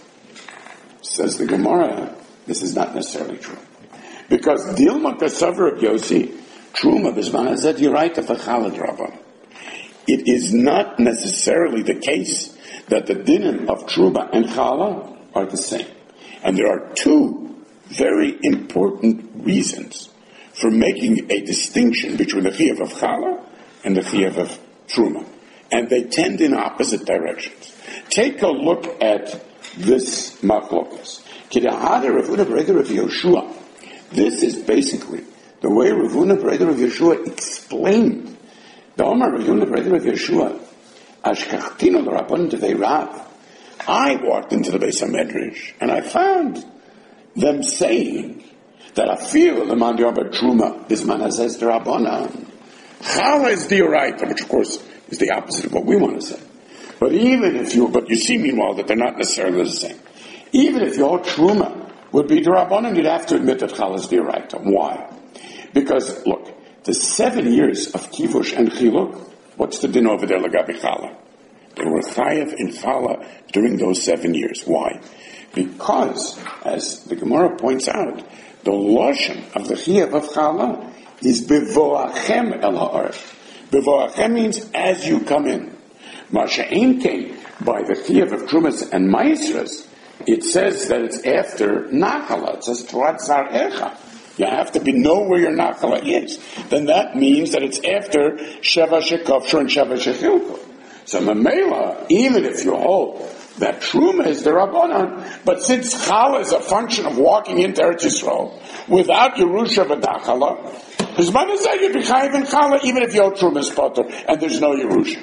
Says the Gemara, this is not necessarily true. Because Dilma Kasavar of Yossi, Truma Bisman Hazeh D'Oraita V'Chala D'Rabbanan. It is not necessarily the case that the dinim of Truma and Chala are the same. And there are two very important reasons for making a distinction between the Chiyuv of Chala and the Chiyuv of Truma. And they tend in opposite directions. Take a look at this machlokas. Kidahada Ravuna Breder of Yoshua. This is basically the way Ravuna Breder of Yeshua explained. The Omar Ravuna Breder of Yeshua, Ashkachtino l'Rabbanan Tevei Rav. I walked into the Beis HaMedrash and I found them saying that I feel the man Yoba Truma Bisman Hazez D'Rabbanan. Chala is the Oraita, which of course is the opposite of what we want to say. But even if you, but you see meanwhile that they're not necessarily the same. Even if your Truma would be D'Rabbanan, you'd have to admit that Chala is the Oraita. Why? Because, look, the seven years of Kivush and Chiluk, what's the din over there, Lagabi Chala? They were Chayav in Chala during those seven years. Why? Because, as the Gemara points out, the Loshen of the Chayav of Chala is Bevoachem El Ha'aretz. Bevoachem means as you come in. Masha'en came by the Chayav of Trumas and Maisras. It says that it's after Nachala. It says Turat Zarecha. You have to be know where your Nachala is. Then that means that it's after Sheva Shekofshur and Sheva Shechilko. So Mamela, even if you hold that Truma is the Rabbanan, but since Chala is a function of walking into Eretz Yisrael without Yerusha V'Dachala, his mother said you'd be Chayiv in Chala even if your Truma is Potter and there's no Yerusha.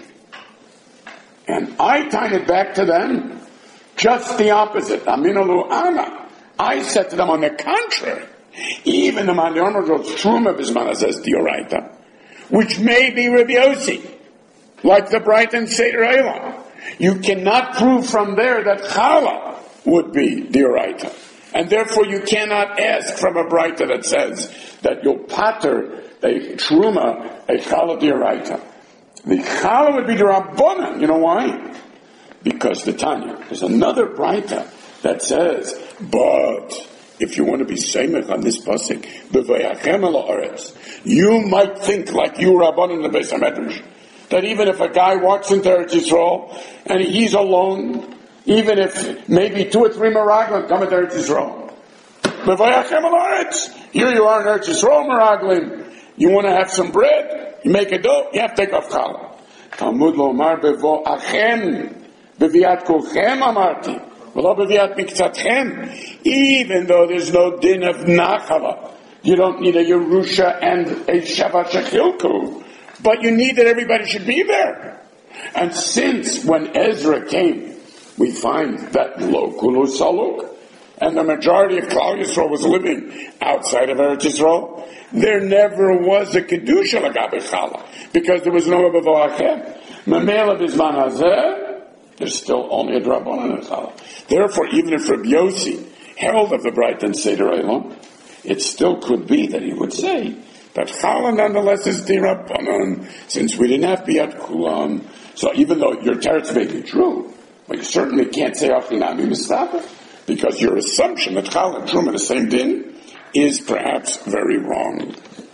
And I tied it back to them, just the opposite. Aminalu Ana. I said to them on the contrary, even the man Yonadra's Truma Bismana says Dioraita, which may be Rabbi Yossi, like the Brighton Seder Eilam. You cannot prove from there that Chala would be Dioraita. And therefore you cannot ask from a Brighton that says that you'll pater a Truma, a Chala Dioraita. The Chala would be the Rabbanan. You know why? Because the Tanya, there's another Brighton that says, but if you want to be Semech on this pasuk, B'vayachem el ha'aretz, you might think like you Rabbanan in the Beis HaMedrash, that even if a guy walks into Eretz Yisrael and he's alone, even if maybe two or three Meraglim come into Eretz Yisrael, B'vayachem el ha'aretz, here you are in Eretz Yisrael, Meraglim, you want to have some bread, you make a dough, you have to take off Chala. Talmud lo mar b'vo'achem, b'viat kulchem amarti, v'lo b'viat miktzatchem, even though there's no din of Nachala, you don't need a Yerusha and a Shabbat Shechilku, but you need that everybody should be there. And since when Ezra came, we find that Lo Kulu Saluk, and the majority of Klal Yisrael was living outside of Eretz Yisrael, there never was a Kedusha Lagabe Chala, because there was no B'voachem. Mamela Bizman Hazeh, there's still only a Drabanan in Chala. Therefore, even if Rabbi Yossi held of the Brighton Seder Eilam, it still could be that he would say that Chala nonetheless is D'Rabbanan, since we didn't have Biyat Kulam. So even though your teretz may be true, but you certainly can't say Achinami Mistapa, because your assumption that Chala and Truma the same din is perhaps very wrong.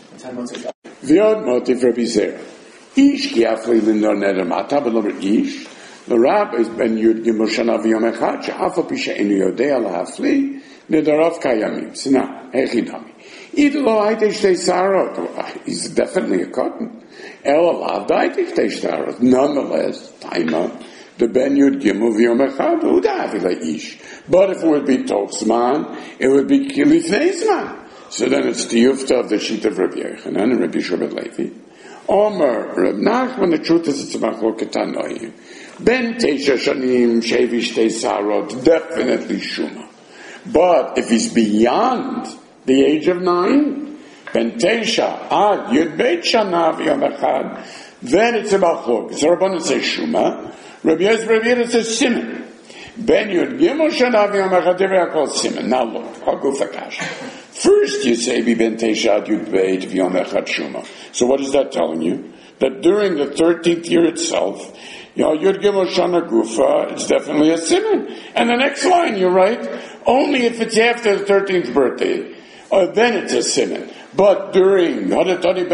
V'od motiv Rabbi Zera. Ish ki afli lindor neder mata v'lo ish. The Rab is ben Yud Gimel Shana v'yom echad she'afa pi she'enu yodea lahafli nedarav kayamim. So now, echidami. Idlo haite shtei sarot. He's definitely a cotton. El alav daite shtei sarot. Nonetheless, taima, the ben Yud Gimel v'yom echad u'da avila ish. But if it would be Tovzman, it would be Kilifnei Zman. So then it's the Yufta of the sheet of Rabbi Yochanan and Rabbi Shubet Levi. Omer, Reb Nachman, the truth is it's a machloket tanoim. Ben Teisha Shanim, Shevi Shtei Sarot, definitely Shuma. But if he's beyond the age of nine, Ben Teisha, Ad, Yud Beit Shana, V'yom Echad, then it's a machlok. So Rabbanan says Shuma, Rabbi Yez, Rabbi Yez says Simen. Ben Yud Gimel Shana V'yom Echad, Devei HaKol Simen. Now look, Haguf HaKash. First you say, Bi Ben Teisha Ad Yud Beit V'yom Echad Shuma. So what is that telling you? That during the thirteenth year itself, you know, Yud Gimel Shana Gufa, it's definitely a Simen. And the next line, you're right, only if it's after the thirteenth birthday, uh, then it's a Simen. But during, but during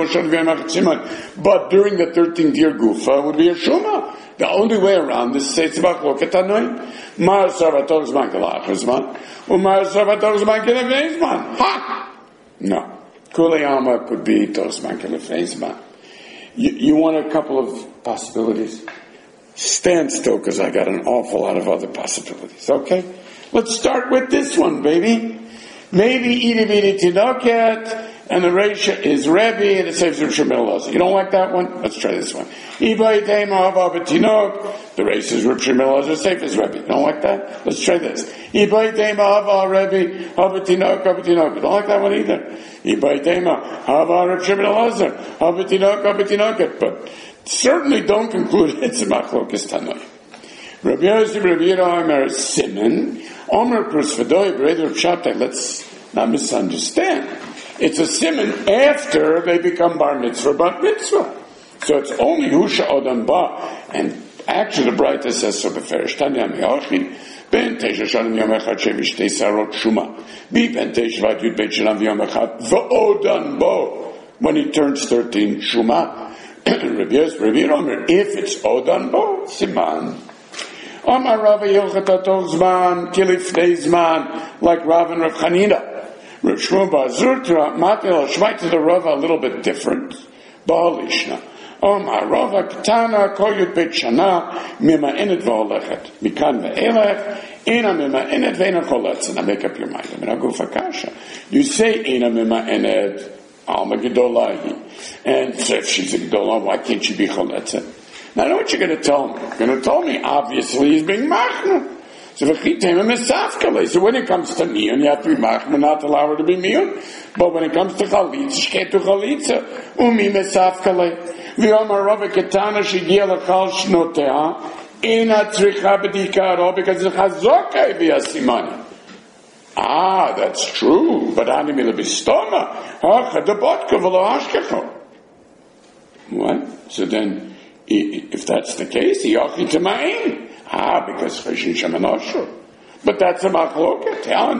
the thirteenth year Gufa would be a Shuma. The only way around this is it's about Loketanoim. Mar Sarvator Zman Kalachazman, or Mar Sarvator Zman Kalafezman. Ha! No. Kuleyama could be Tosman Kalafezman. You, you want a couple of possibilities? stand still because I got an awful lot of other possibilities. Okay? Let's start with this one, baby. Maybe Edi Vidi Tinoket, and the Reisha is Rebbe, and it says Reb Shimon Elazar. You don't like that one? Let's try this one. Ibai Tema Hava B'Tinok, the Reisha is Reb Shimon Elazar, safe as Rebbe. You don't like that? Let's try this. Ibai Tema Hava Rebbe, Hava Tinok, Hava Tinok. You don't like that one either? Ibai Tema Hava Reb Shimon Elazar, Hava Tinok, Hava Tinok. But certainly don't conclude it's a Machlokes Tanoi. Rabbi Yosef, Rabbi Yehuda, Omer Simon, Omer Persvadoy, Breder Pshatai. Let's not misunderstand. It's a simon after they become bar mitzvah, bar mitzvah. So it's only Husha Odan Ba. And actually the Braita says so, Beferish Tanya Miyochi, Ben Tesha Shalom Yom Echad Shevish Te Sarot Shuma, Bi Ben Tesha Vat Yud Bet Shalom Yom Echad, V'Odan Bo, when he turns thirteen, Shuma. Rabbi Yosef, Rabbi Yehuda, if it's Odan Bo, Siman. Omar Rava Yilchat Atol Zman, Kilifnei Zman, like Rav and Rav Chanina. Rav Shmuel Bazurtra, Matel Shmai to the Rava a little bit different. Baalishna. Omar Rava Ketana, Koyut Bet Shana, Mima Enet V'Olechet. Mikan Ve'elech, Ena Mima Enet Ve'ena Choletz. And I make up your mind. I mean, I'll go for Kasha. You say Ena Mima Enet, Alma Gedolahi. And so if she's a Gedolah, why can't she be Choletz? Now I know what you're going to tell me. You're going to tell me, obviously, he's being machna. So So when it comes to miyun, you have to be machna, not allow her to be miyun. But when it comes to chalitza, she can't do chalitza. Umi mesafkale. V'yomar Rava Ketana shegia l'chal shnotea. Ina tzricha b'dikaro, because it's chazokah v'yasimani. Ah, that's true. But animi lebistoma. Hacha debodka v'lo hashkecho. What? So then, if that's the case, Yochi to Ma'in. Ah, because Choshin Shemanoshu. But that's a Machloket.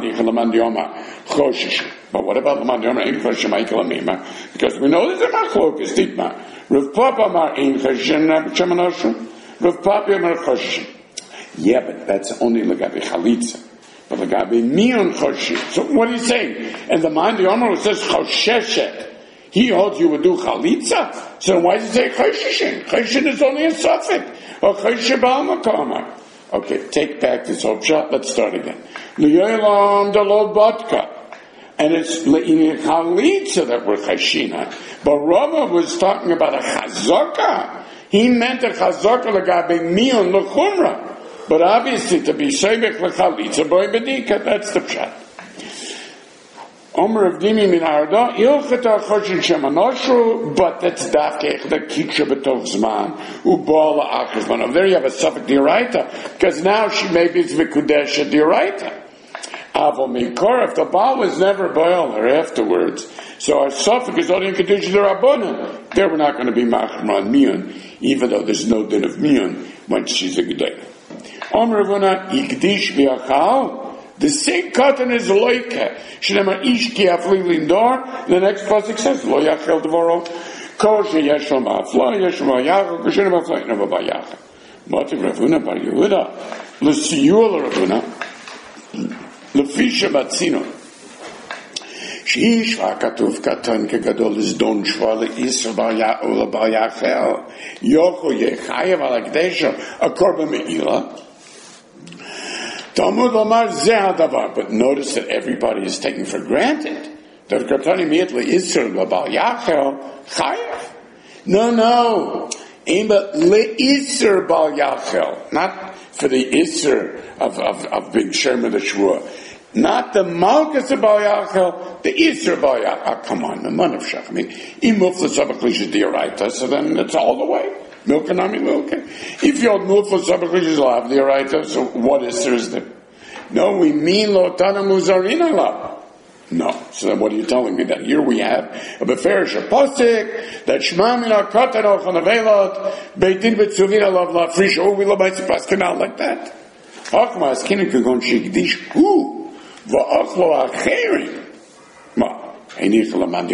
But what about the Mandioma in Choshin Ma'ikalamima? Because we know there's a Machloket. Ditma. Rav Papa Mar in Choshin Shemanoshu. Rav Papa Mar Choshin. Yeah, but that's only Lagabi Chalitza. But Lagabi Mion Choshin. So what are you saying? And the Mandioma says Chosheshet. He holds you would do chalitza. So why does he say chayshishin? Chayshishin is only a suffix. Or chayshishin b'al makama. Okay, take back this whole shot. Let's start again. L'yolam de lo vodka. And it's in chalitza that we're chayshina. But Rava was talking about a chazaka. He meant a chazaka l'gabe mion l'chumra. But obviously to be shevek l'chalitza boy bedika, that's the pshat. Omer of Dimi min Arda, Ilchata Choshin Shemanoshu, but that's Dafke, the Kitcha B'tov Zman, Ubala Achizman. Over there you have a suffix D'Oraita, because now she may be Zvikudesh D'Oraita. Avo Mikor, if the Baal was never boiled her afterwards, so our suffix is only in Kedusha D'Rabbanan. There we're not going to be Machman Miyun, even though there's no din of Miyun when she's a Gedei. Omer Ravuna, Yikdish V'Achal, the same cotton is loike. Shnema ishki afli lindor. The next pasuk says lo yachel devoro. Koshe yeshom afla yeshom yachel. Koshe afla never by yachel. Motiv Ravuna bar Yehuda. L'siyul Ravuna. L'fisha batzino. Shish v'akatuv katan kegadol is don shval isra bar yachel. Yoko yechayev alakdesha a korban meila. But notice that everybody is taking for granted that Katan immediately Isser L'Bal Yachel Chayev. No, no. Aim but L'Isser Bal Yachel. Not for the Isser of, of, of being Sherman the Shvua. Not the Malchus of Bal Yachel, the Isser Bal Yachel. Oh, come on, the man of Shach. I mean, Imuf L'Sabaklish D'Oraita, so then it's all the way. Milk and Ami Milk. If you're moved for Sabbath, you'll have the Oraita, so what is Thursday? No, we mean Lotana Muzarina La. No. So then what are you telling me that? Here we have a Beferish Apostic, that Shema Mina Katanoch on the Velot, Beitin Betsuvina Lav La Frish, oh, we love my Paskanal like that. Achma Askinik Gon Shigdish, who? Va'achlo Acherim. Ma. What about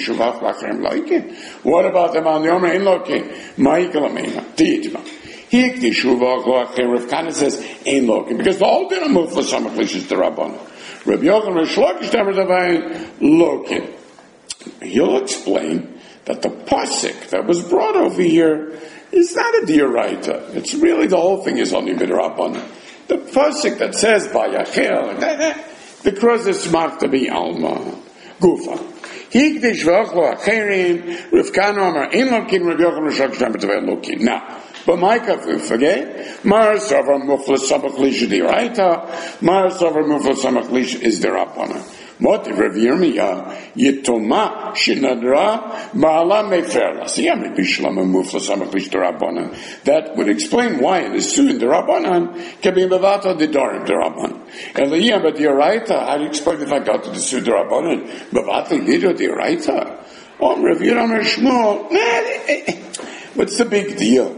the man Yomer in Loki? Ma'ikalamema. Tiyitma. Hikdishuva Rav Kana says ain't Loki. Because the whole dinner move for some places to Rabbana. Rabbi Yochanan Shlokish Tamer Davain Loki. He'll explain that the pasuk that was brought over here is not a dioraita. It's really, the whole thing is only midrabanan. The pasuk that says Vayachel, the cross is smart to be alma gufa. Higdish v'achlo acherim Rivkana Amar Ein Lokin Rabbi Yochanan Shach Shtam B'Tavei Lokin. Now, but my kafuf, okay? Mar Savar Muflas Samach Lish Diraita. Mar Savar Muflas Samach Lish is Dirabana. Motiv Rav Yirmiyah Yitoma Shinadra Ba'ala Meferla. See, I'm Rabbi Shlama Muflas Samach Lish Dirabana. That would explain why in the Suin Dirabanan can be Mevata Didorim Dirabanan. Eliyah but Diraita. How do you explain if I got to the Suin Dirabanan? Mevata Dido Diraita. Om Rav Yirmiyah Shmuel. What's the big deal?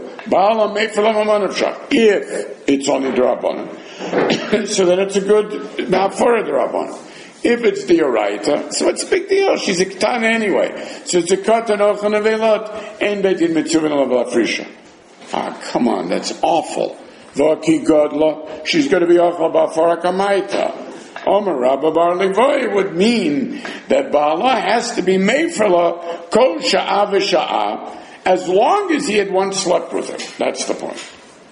If it's only Dirabanan, so then it's a good Ma'afara Dirabanan. If it's the Yoraita, so what's the big deal? She's a Ketana anyway. So it's a Katan Ochan Avelot, and Beitin Mitzuvin Lavafrisha. Ah, come on, that's awful. Vaki Godla, she's going to be Ochal Ba'afara Kamaita. Omer Rabba Bar Levoy would mean that Ba'ala has to be made for la Kol Sha'ah V'Sha'ah, as long as he had once slept with her. That's the point.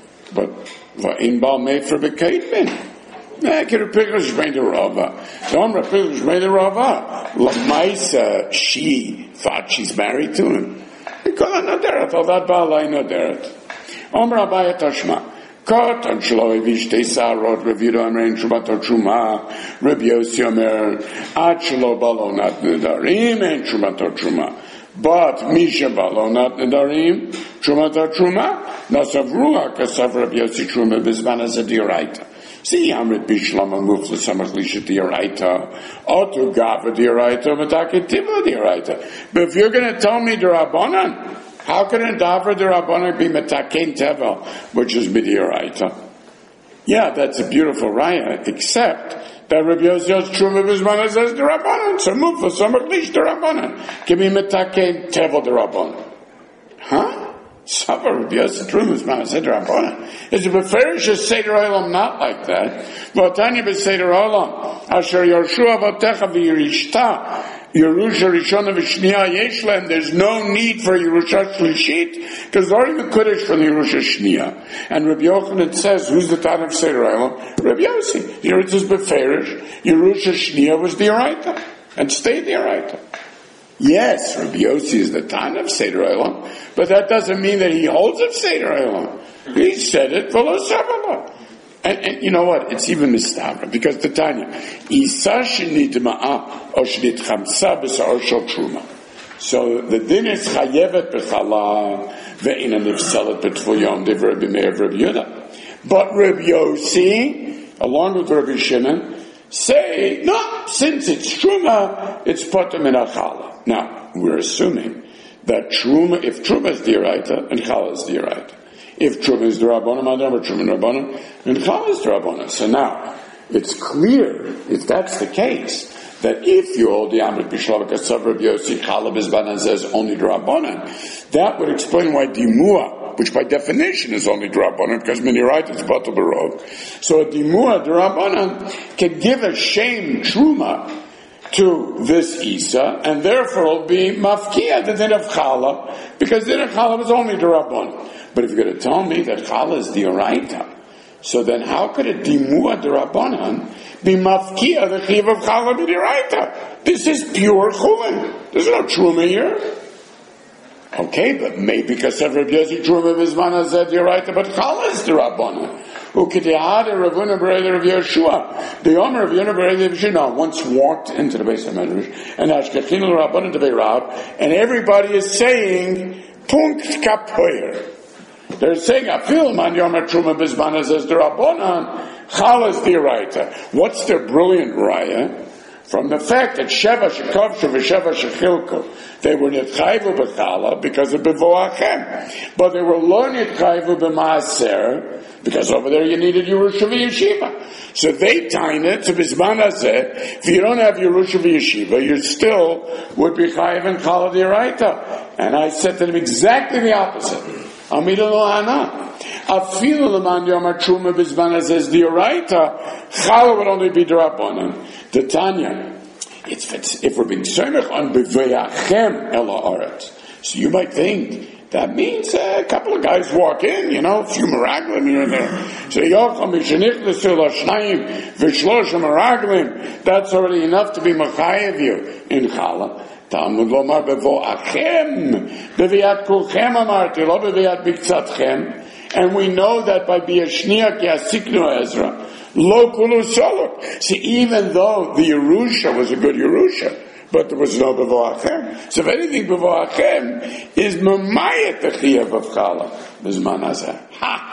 But in Baal Mefer B'Kaitmin, I could have picked her made a Rava. So I'm Rapilish made a Rava. Lamaisa, she thought she's married to him. Because I'm not there. I thought that Baal I know there. Om Rabbi Tashma. Kot on Shloi Vishtei Sarot Revido Amrein Shumat Truma Rabbi Yossi Omer Ad Shlo Balonat Nedarim and Shumat Truma. But Misha Balonat Nedarim Shumat Truma Nasavruah Kasav Rabbi Yossi Truma Bizman as a Dioraita. See, Amrit Bishlama Mufla Samachlisha Dioraita, Otu Gava Dioraita, Matake Tivo Dioraita. But if you're going to tell me Dirabanan, how can a Davar Dirabanan be Mataken Tevel, which is Midioraita? Yeah, that's a beautiful raya, except that Rabbi Yossi's Truma Bizman says Dirabanan, so Mufla Samachlish Dirabanan, give me Mataken Tevel Dirabanan. Huh? Savar Rabbi Yossi Truma Bizman said Dirabanan. Is a Beferish Seder Olam not like that? V'otani B'Seder Olam, Asher Yoshua V'otecha V'Yirishta, Yerusha Rishona V'Shniya Yeshlam, there's no need for Yerusha Shlishit, because there's already the Kiddush for the Yerusha Shniya. And Rabbi Yochanan says, who's the Tan of Seder Olam? Rabbi Yossi. Here it says Beferish, Yerusha Shniya was the Yoraita, and stayed the Yoraita. Yes, Rabbi Yossi is the Tan of Seder Olam, but that doesn't mean that he holds of Seder Olam. He said it, V'lo Savala. And, and you know what? It's even mistavra, because the Tanya, Isa shenit ma'a or shenit chamsa b'sa'or shel truma. So the din is chayevet b'chala ve'ina nifsalet b'tful yom de Rabbi Meir Rabbi Yehuda. But Rabbi Yossi, along with Rabbi Shimon, say, no, since it's truma, it's potem in chala. Now, we're assuming that truma, if truma is dioraita, and chala is dioraita. If Truma is the Rabbanim, Adam or Truma Rabbanim, and Chal is the Rabbanim. So now, it's clear, if that's the case, that if you hold the Amrit B'Shlav Kasav Rabbi Yossi Chal B'Zbanan says only the Rabbanim, that would explain why Dimua, which by definition is only the Rabbanim, because Minirayt is Batal Barov. So a Dimua, the Rabbanim, can give a shame Truma to this Isa, and therefore will be Mafkia, the din of Chala, because the din of Chala is only the Rabbanim. But if you're going to tell me that Chala is the Oraita, so then how could a Dimua D'Rabbanan be Mafkia, the Chiv of Chala the Oraita? This is pure Chulin. There's no Truma here. Okay, but maybe because of Rabbi Yossi Truma Bizman said the Oraita, but Chala is the Rabbanan. Who could you add a Ravuna Bereder of Yeshua? The Omer of Yonah Bereder of Yeshua once walked into the base of Medrash, and Ashkechin Rabbanan to be Rab, and everybody is saying, Punkt Kapoyer. They're saying, I feel man Yom Truma Bizman says the Rabbanan, Chal is the Oraita. What's their brilliant raya? From the fact that Sheva Shekovshu v'Sheva Shechilku, they were Nitchayvu b'Chala because of Bevoachem. But they were lo Nitchayvu b'Maaser, because over there you needed Yerusha v'Yeshiva. So they tie it to Bizman Hazeh. If you don't have Yerusha v'Yeshiva, you still would be Chayiv and Chala d'Oraita. And I said to them exactly the opposite. Amida lo hana. Afilu leman yom truma bizman says the Oraita, Chala would only be D'Rabbanan. The Tanya, it's, if we're being semich on beveachem el haaretz, So you might think that means uh, a couple of guys walk in, you know, a few meraglim here and there. So yocham mishenichlesu l'shnayim v'shlosh meraglim. That's already enough to be machayev you in challah. Talmud lomar bevo achem beviat kulchem amarti lo beviat biktzatchem. And we know that by Biashniak Yasiknu Ezra, lo kulu solok. See, even though the Yerusha was a good Yerusha, but there was no Bevo Achem. So if anything, Bevo Achem is Mamayat the Chiyav of Chala, Bizman Hazeh. Ha!